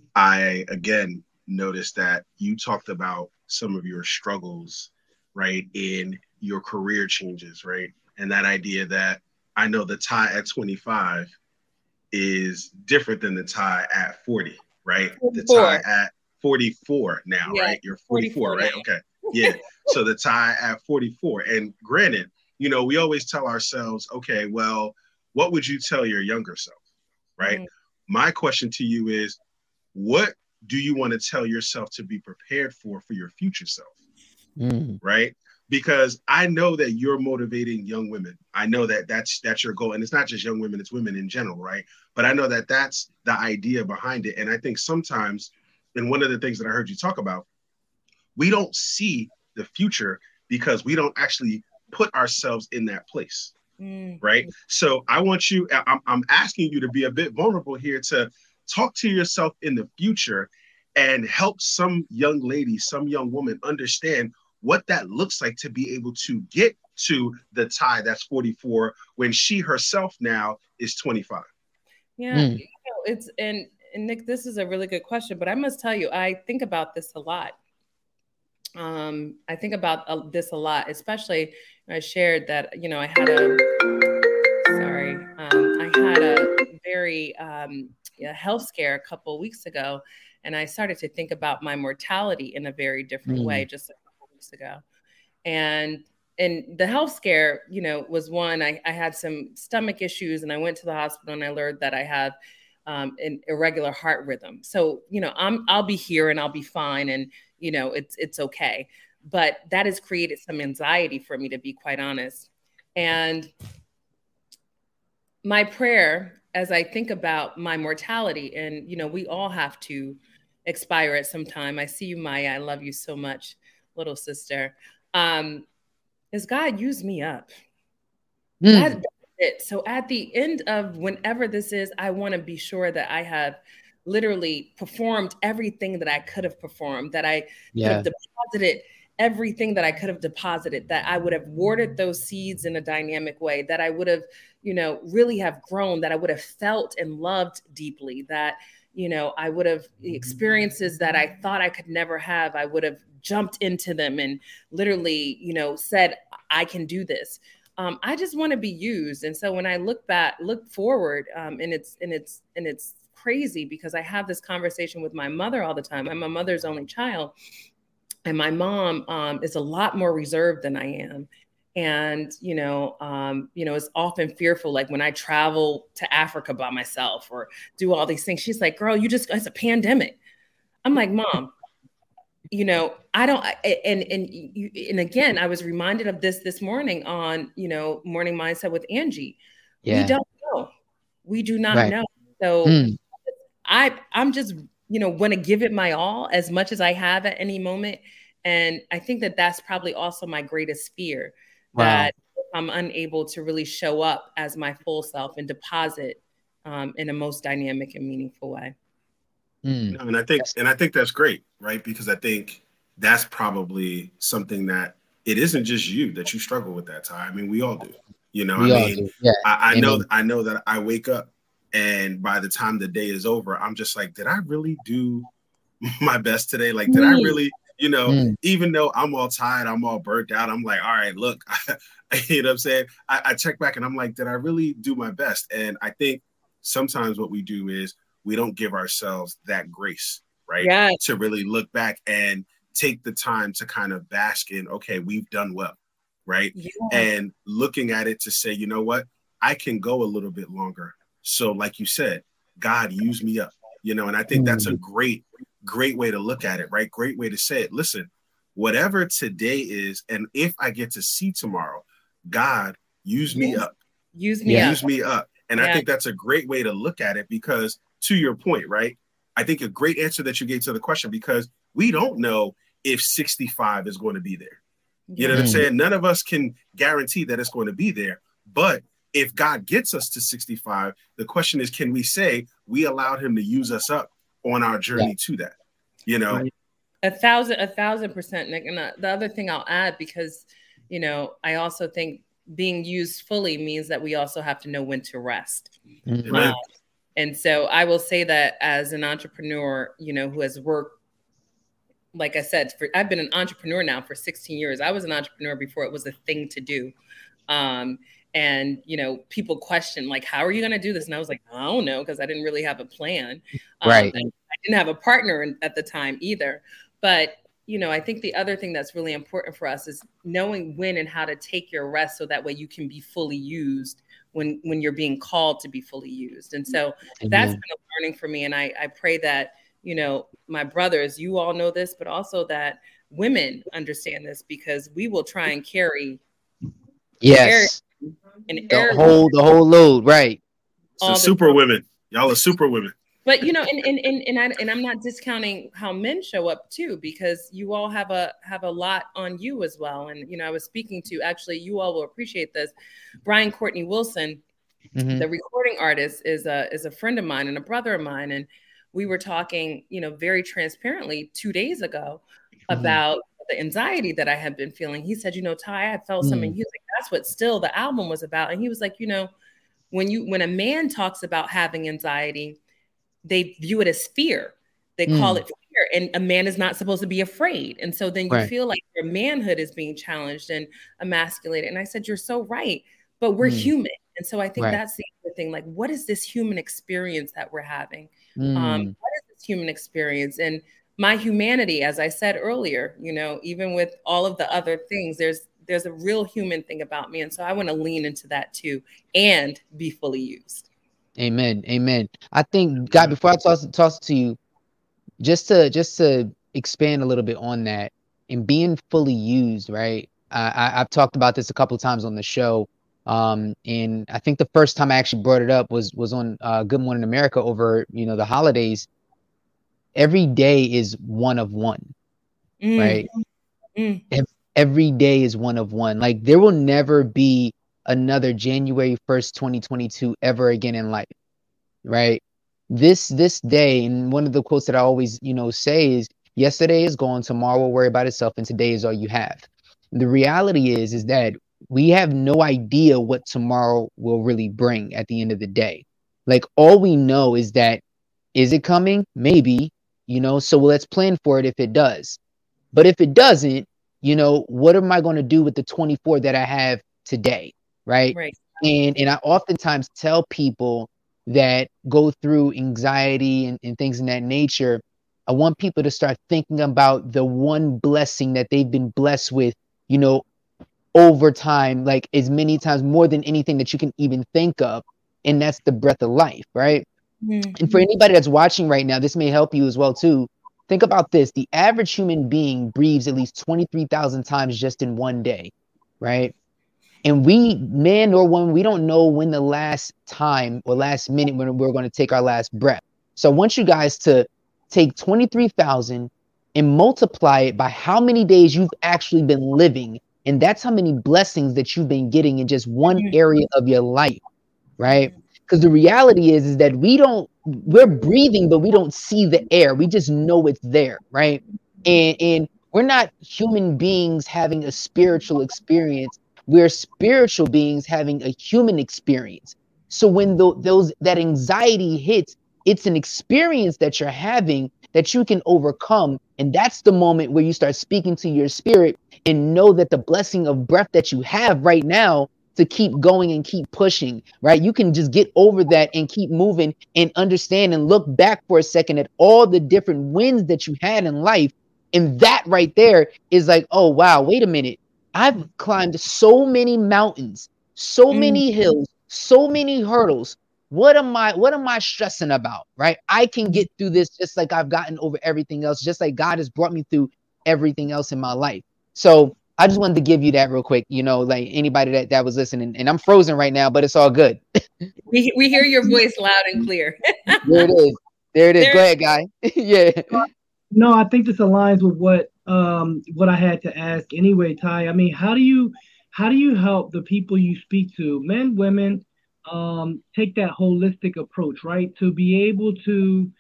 I again noticed that you talked about some of your struggles, right, in your career changes, right? And that idea that I know the Ty at twenty-five is different than the Ty at forty. Right? The Ty at forty-four now, yeah, right? You're forty-four, right? Now. Okay. Yeah. So the Ty at forty-four. And granted, you know, we always tell ourselves, okay, well, what would you tell your younger self? Right? Mm-hmm. My question to you is, what do you want to tell yourself to be prepared for for your future self? Mm-hmm. Right? Because I know that you're motivating young women. I know that that's that's your goal. And it's not just young women, it's women in general, right? But I know that that's the idea behind it. And I think sometimes, and one of the things that I heard you talk about, we don't see the future because we don't actually put ourselves in that place, mm. right? So I want you, I'm, I'm asking you to be a bit vulnerable here, to talk to yourself in the future and help some young lady, some young woman understand what that looks like to be able to get to the Ty that's forty-four when she herself now is twenty-five. Yeah, mm. you know, it's and, and Nick, this is a really good question, but I must tell you, I think about this a lot. Um, I think about uh, this a lot, especially I shared that, you know, I had a, sorry, um, I had a very um, a health scare a couple of weeks ago, and I started to think about my mortality in a very different mm. way just a couple of weeks ago. And And the health scare, you know, was one, I, I had some stomach issues, and I went to the hospital and I learned that I have um, an irregular heart rhythm. So, you know, I'm, I'll be here and I'll be fine. And, you know, it's, it's okay. But that has created some anxiety for me, to be quite honest. And my prayer, as I think about my mortality, and, you know, we all have to expire at some time. I see you, Maya. I love you so much, little sister. Um, is God use me up. Mm. That, that's it. So at the end of whenever this is, I want to be sure that I have literally performed everything that I could have performed, that I yeah. could have deposited everything that I could have deposited, that I would have watered those seeds in a dynamic way, that I would have, you know, really have grown, that I would have felt and loved deeply, that, you know, I would have the experiences that I thought I could never have, I would have jumped into them and literally, you know, said, I can do this. Um, I just want to be used. And so when I look back, look forward, um, and it's, and it's, and it's crazy because I have this conversation with my mother all the time. I'm my mother's only child. And my mom um, is a lot more reserved than I am. And, you know, um, you know, is often fearful. Like when I travel to Africa by myself or do all these things, she's like, girl, you just, it's a pandemic. I'm like, Mom, you know, I don't, and, and, you, and again, I was reminded of this this morning on, you know, Morning Mindset with Angie. Yeah. We don't know. We do not right. know. So mm. I, I'm just, you know, want to give it my all as much as I have at any moment. And I think that that's probably also my greatest fear, wow. that I'm unable to really show up as my full self and deposit um, in a most dynamic and meaningful way. Mm. No, and I think, and I think that's great, right? Because I think that's probably something that it isn't just you that you struggle with that, Ty. I mean, we all do. You know, we I mean, yeah. I, I know, I know that I wake up and by the time the day is over, I'm just like, did I really do my best today? Like, did mm. I really, you know, mm. even though I'm all tired, I'm all burnt out, I'm like, all right, look, you know what I'm saying? I, I check back and I'm like, did I really do my best? And I think sometimes what we do is we don't give ourselves that grace, right? Yeah. To really look back and take the time to kind of bask in, okay, we've done well, right? Yeah. And looking at it to say, you know what, I can go a little bit longer. So like you said, God used me up, you know, and I think that's a great, great way to look at it, right? Great way to say it. Listen, whatever today is, and if I get to see tomorrow, God use me up. Use me up. Use me up. And yeah. I think that's a great way to look at it because to your point, right? I think a great answer that you gave to the question, because we don't know if sixty-five is going to be there. You know what I'm saying? None of us can guarantee that it's going to be there. But if God gets us to sixty-five, the question is, can we say we allowed him to use us up on our journey yeah. to that? You know? A thousand, a thousand percent, Nick. And the other thing I'll add, because, you know, I also think being used fully means that we also have to know when to rest. Mm-hmm. Um, and so I will say that as an entrepreneur, you know, who has worked, like I said, for, I've been an entrepreneur now for sixteen years. I was an entrepreneur before it was a thing to do. Um, and, you know, people question, like, how are you going to do this? And I was like, I don't know, because I didn't really have a plan. Um, right. And I didn't have a partner in, at the time either. But, you know, I think the other thing that's really important for us is knowing when and how to take your rest so that way you can be fully used when, when you're being called to be fully used. And so mm-hmm. that's been a learning for me. And I, I pray that, you know, my brothers, you all know this, but also that women understand this, because we will try and carry yes and the whole the whole load, right? So super time. Women, y'all are super women. But you know, and and and and, I, and I'm not discounting how men show up too, because you all have a have a lot on you as well. And you know, I was speaking to, actually, you all will appreciate this, Brian Courtney Wilson, mm-hmm. the recording artist, is a is a friend of mine and a brother of mine, and we were talking, you know, very transparently two days ago mm-hmm. about the anxiety that I had been feeling. He said, you know, Ty, I felt mm. something. He was like, that's what Still, the album, was about. And he was like, you know, when you when a man talks about having anxiety, they view it as fear. They mm. call it fear. And a man is not supposed to be afraid. And so then you right. feel like your manhood is being challenged and emasculated. And I said, you're so right. But we're mm. human. And so I think right. that's the other thing. Like, what is this human experience that we're having? Mm. Um, what is this human experience? And my humanity, as I said earlier, you know, even with all of the other things, there's there's a real human thing about me. And so I want to lean into that too and be fully used. Amen. Amen. I think, God, before I toss it, toss it to you, just to just to expand a little bit on that and being fully used, right? I, I, I've talked about this a couple of times on the show. Um, and I think the first time I actually brought it up was was on uh, Good Morning America over, you know, the holidays. Every day is one of one, Mm. right? Mm. Ev- Every day is one of one. Like there will never be another January first, twenty twenty-two ever again in life, right? This this day, and one of the quotes that I always, you know, say is, yesterday is gone, tomorrow will worry about itself, and today is all you have. The reality is, is that we have no idea what tomorrow will really bring at the end of the day. Like all we know is that, is it coming? Maybe, you know, so let's plan for it if it does. But if it doesn't, you know, what am I going to do with the twenty-four that I have today? Right. Right. And and I oftentimes tell people that go through anxiety and, and things in that nature, I want people to start thinking about the one blessing that they've been blessed with, you know, over time, like as many times more than anything that you can even think of. And that's the breath of life, right? Mm. And for anybody that's watching right now, this may help you as well too. Think about this. The average human being breathes at least twenty-three thousand times just in one day, right? And we, man or woman, we don't know when the last time or last minute when we're going to take our last breath. So I want you guys to take twenty-three thousand and multiply it by how many days you've actually been living. And that's how many blessings that you've been getting in just one area of your life, right? Because the reality is, is that we don't, we're breathing, but we don't see the air. We just know it's there, right? And, and we're not human beings having a spiritual experience. We're spiritual beings having a human experience. So when the, those that anxiety hits, it's an experience that you're having that you can overcome. And that's the moment where you start speaking to your spirit and know that the blessing of breath that you have right now to keep going and keep pushing, right? You can just get over that and keep moving and understand and look back for a second at all the different wins that you had in life. And that right there is like, oh, wow, wait a minute. I've climbed so many mountains, so Mm. many hills, so many hurdles. What am I, what am I stressing about, right? I can get through this just like I've gotten over everything else, just like God has brought me through everything else in my life. So I just wanted to give you that real quick, you know, like anybody that, that was listening, and I'm frozen right now, but it's all good. We, we hear your voice loud and clear. There it is. There it is. There- Go ahead, guy. Yeah. No, I think this aligns with what um what I had to ask anyway, Ty. I mean, how do you how do you help the people you speak to, men, women, um, take that holistic approach, right? To be able to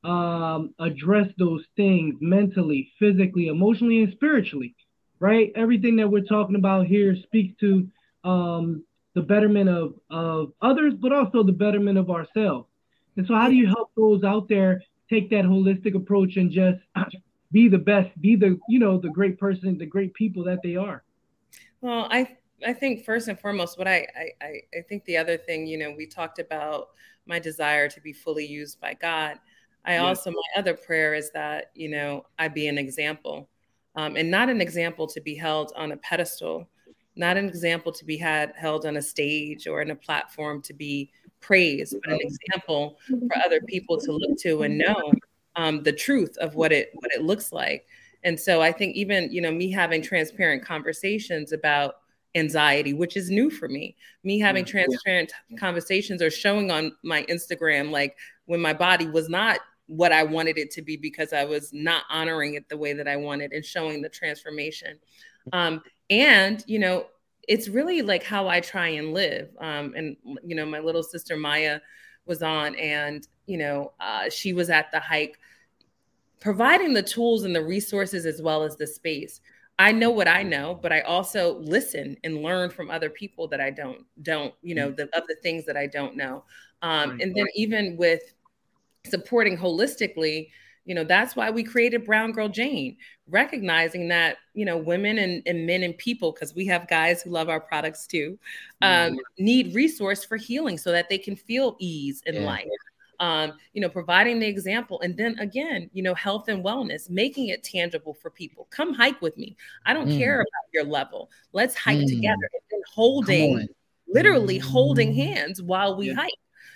um address those things mentally, physically, emotionally, and spiritually, right? Everything that we're talking about here speaks to um the betterment of of others, but also the betterment of ourselves. And so how do you help those out there take that holistic approach and just be the best, be the, you know, the great person, the great people that they are? Well, I I think first and foremost, what I, I I think the other thing, you know, we talked about my desire to be fully used by God. I Yes. also, my other prayer is that, you know, I be an example, um, and not an example to be held on a pedestal, not an example to be had held on a stage or in a platform to be praised, but an example for other people to look to and know um, the truth of what it what it looks like. And so I think even, you know, me having transparent conversations about anxiety, which is new for me, me having transparent conversations or showing on my Instagram, like when my body was not what I wanted it to be because I was not honoring it the way that I wanted, and showing the transformation. Um, and, you know, it's really like how I try and live. Um, and, you know, my little sister Maya was on, and, you know, uh, she was at the hike, providing the tools and the resources as well as the space. I know what I know, but I also listen and learn from other people that I don't, don't, you know, the, of the things that I don't know. Um, and then even with supporting holistically, you know, that's why we created Brown Girl Jane, recognizing that, you know, women and, and men and people, because we have guys who love our products too, um, need resource for healing so that they can feel ease in Yeah. life. Um, you know, providing the example. And then again, you know, health and wellness, making it tangible for people. Come hike with me. I don't Mm. care about your level. Let's hike Mm. together. And Come holding, on. literally holding hands while we Yeah. hike.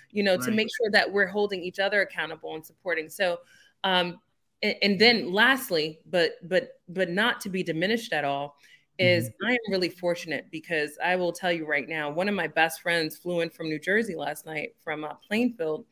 you know, right. to make sure that we're holding each other accountable and supporting. So, um, and, and then lastly, but, but, but not to be diminished at all, is mm-hmm. I am really fortunate because I will tell you right now, one of my best friends flew in from New Jersey last night from uh, Plainfield,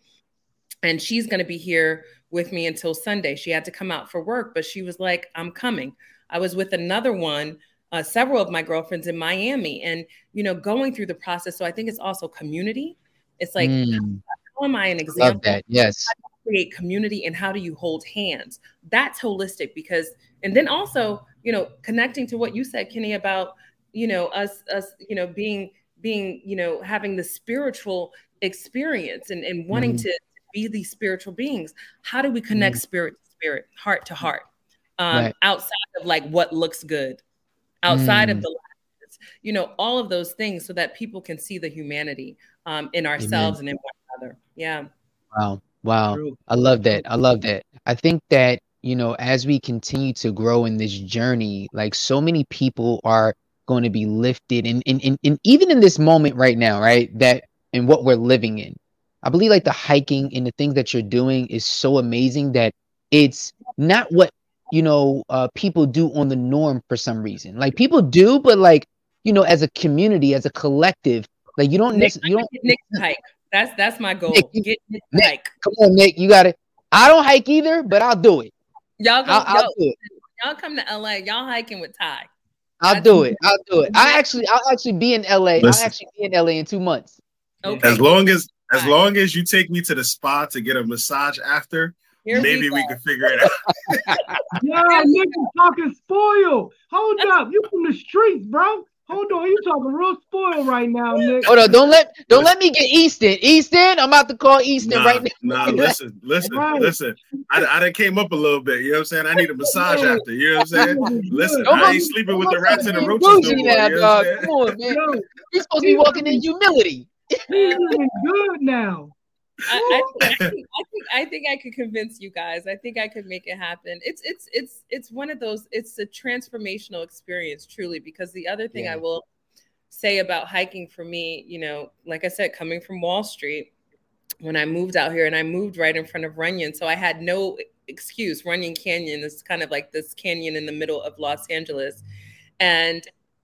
and she's going to be here with me until Sunday. She had to come out for work, but she was like, I'm coming. I was with another one, uh, several of my girlfriends in Miami, and, you know, going through the process. So I think it's also community. It's like, mm. how, how am I an example? Love that. Yes. How do you create community, and how do you hold hands? That's holistic because, and then also, you know, connecting to what you said, Kenny, about, you know, us, us, you know, being, being, you know, having the spiritual experience and, and wanting mm. to be these spiritual beings. How do we connect mm. spirit to spirit, heart to heart, um, right. outside of like what looks good, outside mm. of the, you know, all of those things, so that people can see the humanity um, in ourselves Amen. And in one another. Yeah. Wow. Wow. True. I love that. I love that. I think that, you know, as we continue to grow in this journey, like so many people are going to be lifted and, and, and, and even in this moment right now, right, that in what we're living in, I believe like the hiking and the things that you're doing is so amazing that it's not what, you know, uh, people do on the norm for some reason. Like people do, but like, you know, as a community, as a collective, like you don't necessarily, you don't Nick hike. That's, that's my goal. Nick, Get Nick Nick, hike. Come on, Nick, you got it. I don't hike either, but I'll do it. Y'all go, I'll, I'll y'all, do it. Y'all come to L A. Y'all hiking with Ty. I'll That's do it. I'll do it. I actually, I'll actually be in L A. Listen, I'll actually be in L A in two months. Okay. As long as, as long as you take me to the spa to get a massage after, Here maybe we, we can figure it out. Yeah, Nick is talking spoiled. Hold up, you from the streets, bro. Hold on, you talking real spoiled right now, Nick. Hold on, don't let don't let me get Easton. Easton, I'm about to call Easton nah, right now. Nah, listen, listen, right. listen. I, I done came up a little bit. You know what I'm saying? I need a massage after. You know what I'm saying? Listen, don't I ain't sleeping with the rats and the roaches no more. Now, you know what I'm saying? Come on, man. Yo, He's supposed to be walking in humility. He's doing good now. I, I, think, I, think, I think I think I could convince you guys. I think I could make it happen. It's it's it's it's one of those. It's a transformational experience, truly. Because the other thing yeah. I will say about hiking for me, you know, like I said, coming from Wall Street, when I moved out here, and I moved right in front of Runyon, so I had no excuse. Runyon Canyon is kind of like this canyon in the middle of Los Angeles, and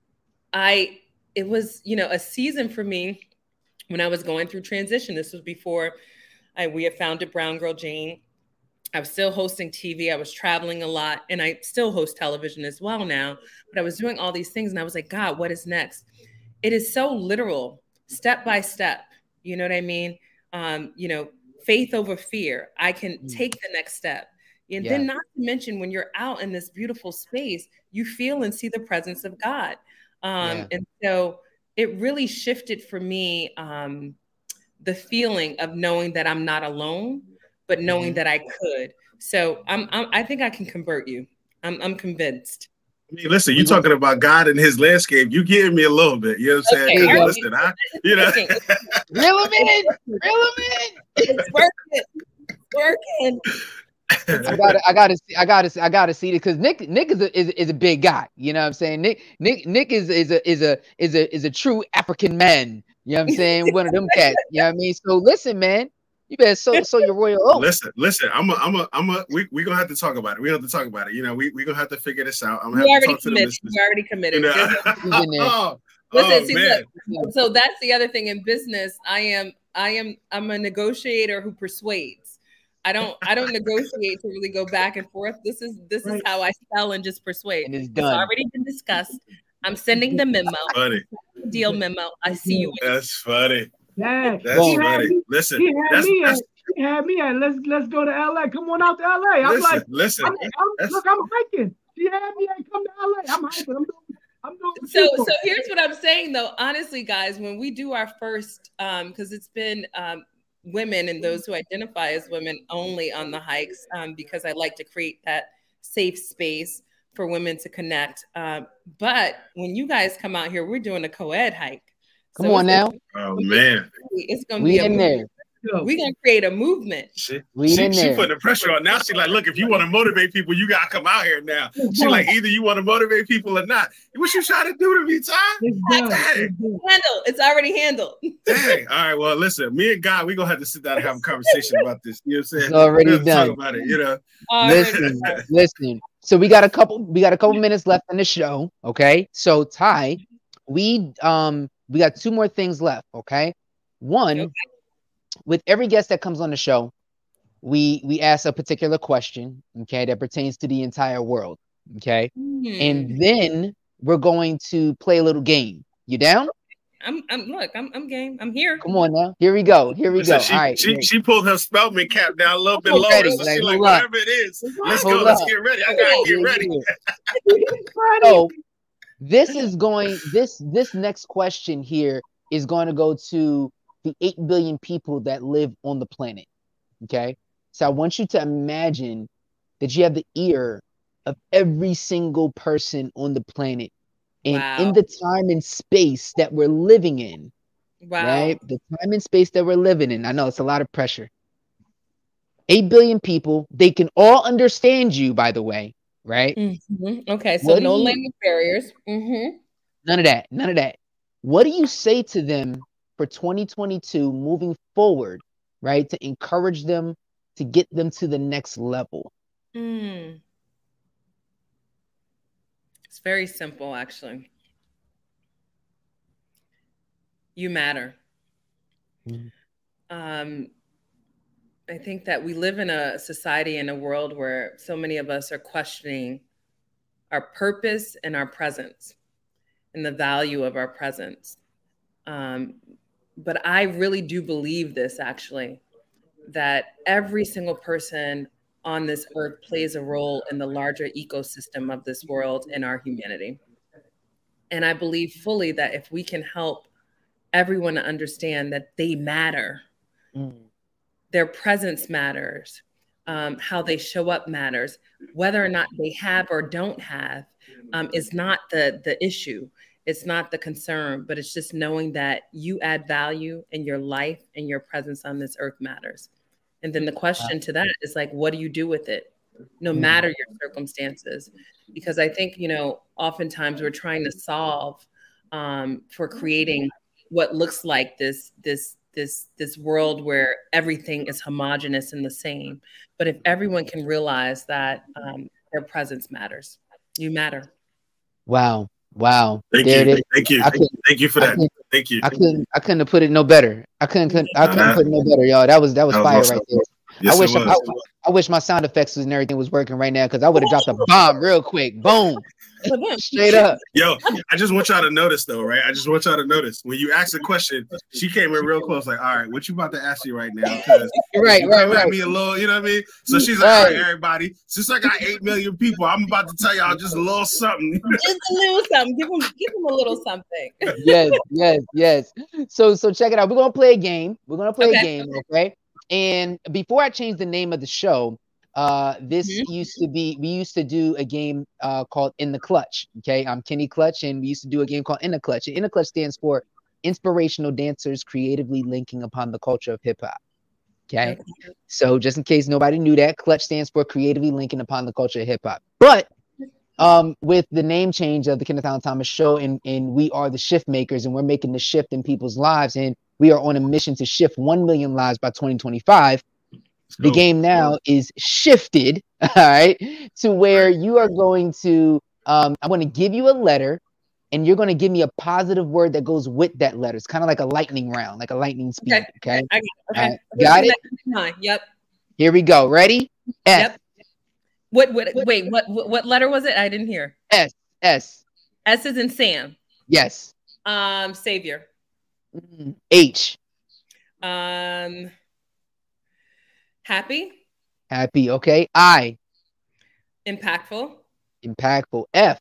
I it was you know a season for me. When I was going through transition, this was before I, we had founded Brown Girl Jane. I was still hosting T V. I was traveling a lot, and I still host television as well now. But I was doing all these things, and I was like, God, what is next? It is so literal, step by step. You know what I mean? Um, you know, faith over fear. I can mm. take the next step. And yeah. then not to mention when you're out in this beautiful space, you feel and see the presence of God. Um, yeah. And so it really shifted for me um, the feeling of knowing that I'm not alone, but knowing mm-hmm. that I could. So I'm, I'm, I think I can convert you. I'm, I'm convinced. I mean, listen, you're talking about God and his landscape. You giving me a little bit. You know what I'm saying? Okay, listen, I, you know. Reel him in. Reel him in. It's working. It's working. I gotta, I gotta see, I gotta, I gotta see it because Nick, Nick is a is, is a big guy. You know what I'm saying? Nick, Nick, Nick is is a is a is a is a true African man. You know what I'm saying? One of them cats. You know what I mean? So listen, man, you better sow sow your royal oats. Listen, listen, I'm a, I'm a, I'm a. We we gonna have to talk about it. We have to talk about it. You know, we we gonna have to figure this out. I'm gonna you have already to talk committed. to them. You already committed. You know? oh, Listen, oh, see, man. look, so that's the other thing in business. I am, I am, I'm a negotiator who persuades. I don't I don't negotiate to really go back and forth. This is this is how I sell and just persuade. And it's done. It's already been discussed. I'm sending the memo. Funny. Deal memo. I see you. That's funny. Yeah, that's he funny. Me, listen, he had, that's, me that's, at, he had me at let's let's go to L A. Come on out to L A. I'm listen, like, listen. I'm, I'm, look, I'm hiking. She had me at come to L A. I'm hiking. I'm doing I'm doing so people. So here's what I'm saying though. Honestly, guys, when we do our first um because it's been um women and those who identify as women only on the hikes um, because I like to create that safe space for women to connect. Um, but when you guys come out here, we're doing a co-ed hike. Come so on now. Oh man. It's going to we be in a there. go. We're gonna create a movement. She, We she, in she there. putting the pressure on. Now she like, look, if you want to motivate people, you gotta come out here now. She like, either you want to motivate people or not. What you trying to do to me, Ty? It's done. It's Dang. done. Handle. It's already handled. Dang. All right. Well, listen, me and Guy, we gonna have to sit down and have a conversation about this. You know what I'm saying? It's already We have to done. Talk about it. You know. Listen, listen. So we got a couple. We got a couple minutes left in the show. Okay. So Ty, we um we got two more things left. Okay. One, Okay. with every guest that comes on the show, we we ask a particular question. Okay, that pertains to the entire world. Okay, Hmm. and then we're going to play a little game. You down? I'm, I'm look, I'm, I'm game. I'm here. Come on now. Here we go. Here we Listen, go. she, All right. she, she pulled her Spelman cap down a little bit Hold lower. ready, So like, she like, hold up. whatever it is, let's Hold go. Let's up. get ready. I gotta get ready. So this is going. This this next question here is going to go to the eight billion people that live on the planet. Okay, so I want you to imagine that you have the ear of every single person on the planet, and Wow. in the time and space that we're living in. Wow. Right, the time and space that we're living in. I know it's a lot of pressure. Eight billion people. They can all understand you, by the way. Right. Mhm. Okay, so What do no you- language barriers. Mm-hmm. None of that. None of that. What do you say to them for twenty twenty-two moving forward, right? To encourage them to get them to the next level. Mm. It's very simple, actually. You matter. Mhm. Um, I think that we live in a society, in a world where so many of us are questioning our purpose and our presence and the value of our presence. Um, but I really do believe this, actually, that every single person on this earth plays a role in the larger ecosystem of this world and our humanity. And I believe fully that if we can help everyone to understand that they matter, Mm. their presence matters, um, how they show up matters, whether or not they have or don't have um, is not the, the issue. It's not the concern, but it's just knowing that you add value in your life and your presence on this earth matters. And then the question to that is like, what do you do with it? No Mhm. matter your circumstances. Because I think, you know, oftentimes we're trying to solve um, for creating what looks like this, this, this, this world where everything is homogenous and the same. But if everyone can realize that um, their presence matters, you matter. Wow. Wow. Thank there you. it is. Thank you. I couldn't, Thank you for I that. couldn't, Thank you. I couldn't, I couldn't have put it no better. I couldn't, couldn't I couldn't Uh-huh. put it no better, y'all. That was that was That was fire awesome. right there. Yes, I wish it I, was. I, I wish my sound effects and everything was working right now because I would have dropped a bomb real quick. Boom. Straight up. Yo, I just want y'all to notice though, right? I just want y'all to notice when you ask a question, she came in real close, like, all right, what you about to ask me right now? Because Right, you right, come at right. me a little, you know what I mean? So she's like, all right, Right. everybody, since I got eight million people, I'm about to tell y'all just a little something. Just a little something. Give them, give them a little something. Yes, yes, yes. So so check it out. We're gonna play a game. We're gonna play Okay. a game, okay? And before I change the name of the show, uh, this Mhm. used to be we used to do a game uh called In the Clutch. Okay, I'm Kenny Clutch, and we used to do a game called In the Clutch. And In the Clutch stands for Inspirational Dancers Creatively Linking Upon the Culture of Hip Hop. Okay, so just in case nobody knew that, Clutch stands for Creatively Linking Upon the Culture of Hip Hop. But um, with the name change of the Kenneth Allen Thomas Show, and and we are the shift makers, and we're making the shift in people's lives, and we are on a mission to shift one million lives by twenty twenty-five. The Cool. game now is shifted, all right, to where you are going to, um, I'm going to give you a letter, and you're going to give me a positive word that goes with that letter. It's kind of like a lightning round, like a lightning speed. Okay. Okay, I got, okay. All right. Got it? Fine. Yep. Here we go. Ready? S, Yep. What, what, wait, what, what, what letter was it? I didn't hear. S, S. S is in Sam. Yes. Um, Savior. Mm, H. Um, happy. Happy. Okay. I. Impactful. Impactful. F.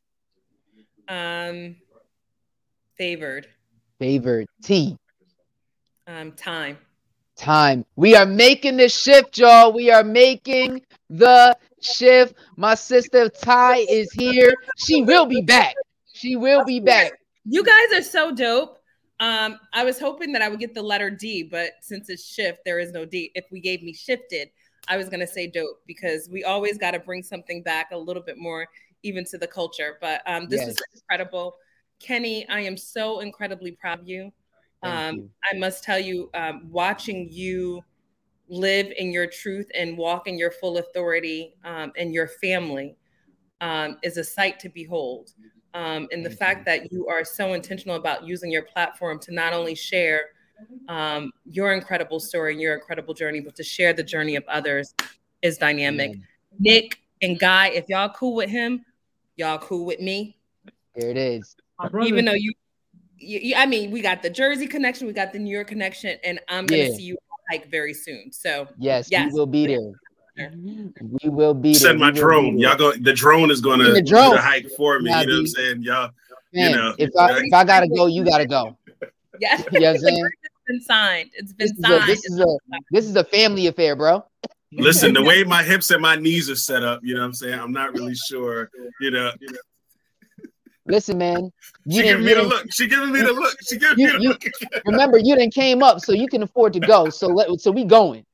Um, favored. Favored. T. Um, time. Time. We are making the shift, y'all. We are making the shift. My sister Ty is here. She will be back. She will be back. You guys are so dope. Um, I was hoping that I would get the letter D, but since it's shift, there is no D. If we gave me shifted, I was gonna say dope because we always got to bring something back a little bit more even to the culture. But um, this yes. was incredible. Kenny, I am so incredibly proud of you. Um, you. I must tell you, um, watching you live in your truth and walk in your full authority um, and your family um, is a sight to behold. Um, and the Thank fact you. that you are so intentional about using your platform to not only share um, your incredible story and your incredible journey, but to share the journey of others is dynamic. Amen. Nick and Guy, if y'all cool with him, y'all cool with me. Here it is. Even though you, you, you, I mean, we got the Jersey connection, we got the New York connection, and I'm going to yeah. see you hike very soon. So yes, yes, we will be there. We will be there. Send my drone. Y'all go. The drone is going to do the hike for me. Nah, you know what I'm saying? Y'all. Man, you know, if I if I gotta go, you gotta go. Yeah, you know what I'm saying? It's been signed. It's been this signed. Is a, this is a this is a family affair, bro. Listen, the way my hips and my knees are set up, you know what I'm saying? I'm not really sure. You know. Listen, man. You she giving me the look. She giving me the look. She giving you, me the you, look. Remember, you didn't came up, so you can afford to go. So let so we going.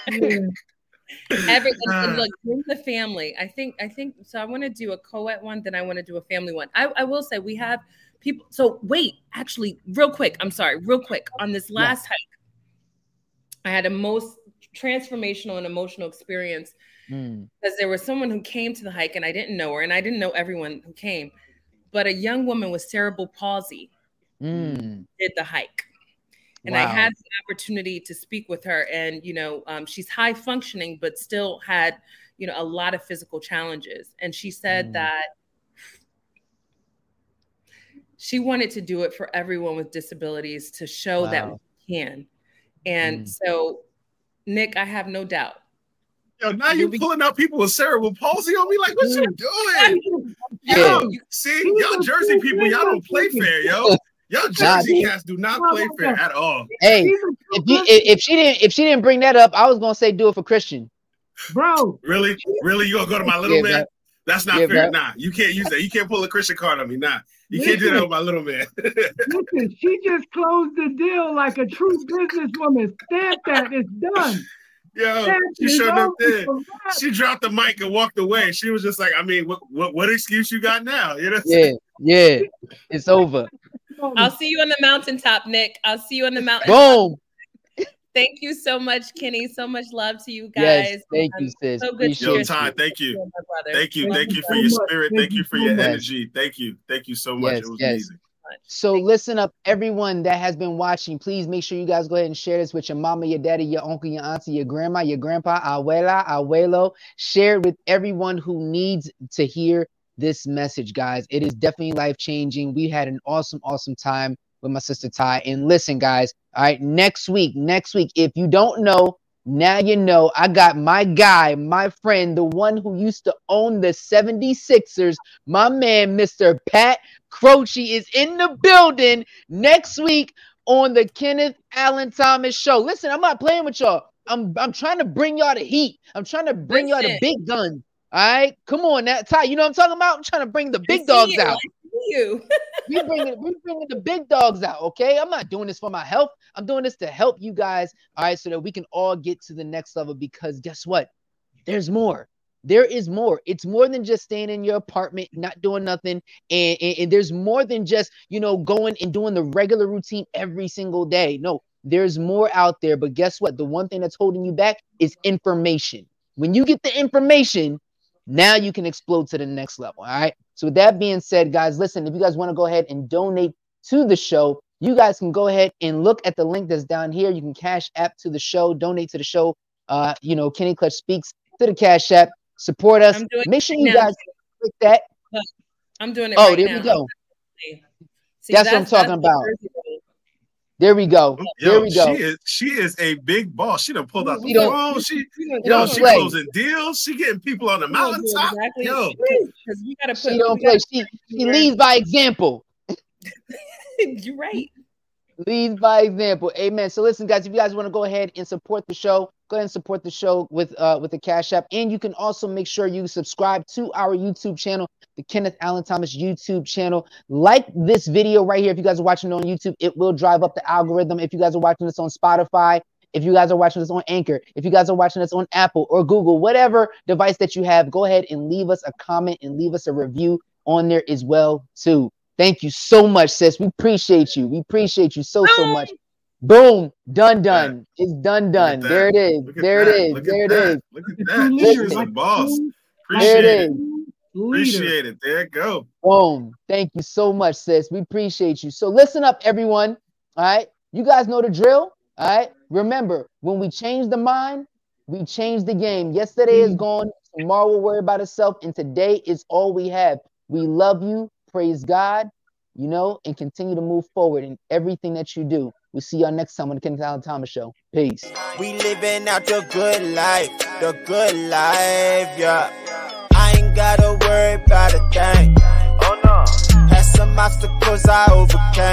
Every and look, bring the family. I think I think so. I want to do a co-ed one, then I want to do a family one. I, I will say we have people. So wait, actually, real quick. I'm sorry, real quick. On this last yeah. hike, I had a most transformational and emotional experience mm. because there was someone who came to the hike and I didn't know her, and I didn't know everyone who came. But a young woman with cerebral palsy mm. did the hike. And wow. I had the opportunity to speak with her. And, you know, um, she's high functioning, but still had, you know, a lot of physical challenges. And she said mm. that she wanted to do it for everyone with disabilities to show wow. that we can. And mm. so, Nick, I have no doubt. Yo, now you're pulling out people with cerebral palsy on me. Like, what you doing? Yo, yeah. see, y'all Jersey people, y'all don't play fair, yo. Y'all Jersey cats do not play fair at all. Hey, if you if she didn't if she didn't bring that up, I was gonna say do it for Christian. Bro, really, really, you gonna go to my little yeah, man? Bro. That's not yeah, fair. Bro. Nah, you can't use that. You can't pull a Christian card on me. Nah, you listen, can't do that with my little man. Listen, she just closed the deal like a true businesswoman. Stamp that, it's done. Yo, Stamp she showed up there. She dropped the mic and walked away. She was just like, I mean, what what, what excuse you got now? You know? Yeah, yeah, it's over. I'll see you on the mountaintop, Nick. I'll see you on the mountain. Boom. Thank you so much, Kenny. So much love to you guys. Yes, thank you, sis. So good to Yo, Ty, thank you. Thank you. Thank you for your spirit. Thank you for your energy. Thank you. Thank you so much. Yes, it was yes. amazing. So listen up, everyone that has been watching. Please make sure you guys go ahead and share this with your mama, your daddy, your uncle, your auntie, your grandma, your grandpa, abuela, abuelo. Share it with everyone who needs to hear this message, guys. It is definitely life-changing. We had an awesome, awesome time with my sister Ty. And listen, guys, all right, next week, next week, if you don't know, now you know, I got my guy, my friend, the one who used to own the seventy-sixers, my man, Mister Pat Croce is in the building next week on the Kenneth Allen Thomas Show. Listen, I'm not playing with y'all. I'm, I'm trying to bring y'all the heat. I'm trying to bring y'all the big guns. All right, come on, now, Ty. You know what I'm talking about? I'm trying to bring the big dogs out. You. we bringing we bringing the big dogs out. Okay, I'm not doing this for my health. I'm doing this to help you guys. All right, so that we can all get to the next level. Because guess what? There's more. There is more. It's more than just staying in your apartment, not doing nothing. And, and, and there's more than just, you know, going and doing the regular routine every single day. No, there's more out there. But guess what? The one thing that's holding you back is information. When you get the information, now you can explode to the next level. All right. So with that being said, guys, listen, if you guys want to go ahead and donate to the show, you guys can go ahead and look at the link that's down here. You can cash app to the show, donate to the show. Uh, you know, Kenny Clutch Speaks to the cash app. Support us. Make sure you now. guys click that. Look, I'm doing it. Oh, right there now. we go. See, that's, that's what I'm talking about. There we go. Yo, there we go. She is she is a big boss. She done pulled out the you phone. She, yo, she play. closing deals. She getting people on the mountaintop. Exactly. Yo, you gotta put, she don't play. She she leads by example. You're right. Leads by example. Amen. So listen, guys, if you guys want to go ahead and support the show, go ahead and support the show with uh with the Cash App. And you can also make sure you subscribe to our YouTube channel the Kenneth Allen Thomas YouTube channel. Like this video right here. If you guys are watching it on YouTube, it will drive up the algorithm. If you guys are watching this on Spotify, if you guys are watching this on Anchor, if you guys are watching this on Apple or Google, whatever device that you have, go ahead and leave us a comment and leave us a review on there as well too. Thank you so much, sis. We appreciate you. We appreciate you so, so much. Boom. Done, done. It's done, done. There it is. There it is. There it is. Look at that. She's a boss. Appreciate it. Appreciate it. There it go. Boom. Thank you so much, sis. We appreciate you. So listen up, everyone. All right. You guys know the drill. All right. Remember, when we change the mind, we change the game. Yesterday is gone. Tomorrow will worry about itself. And today is all we have. We love you. Praise God, you know, and continue to move forward in everything that you do. We'll see y'all next time on the Kenneth Allen Thomas Show. Peace. We living out the good life, the good life, yeah. I ain't gotta worry about a thing. Oh no. Had some obstacles I overcame.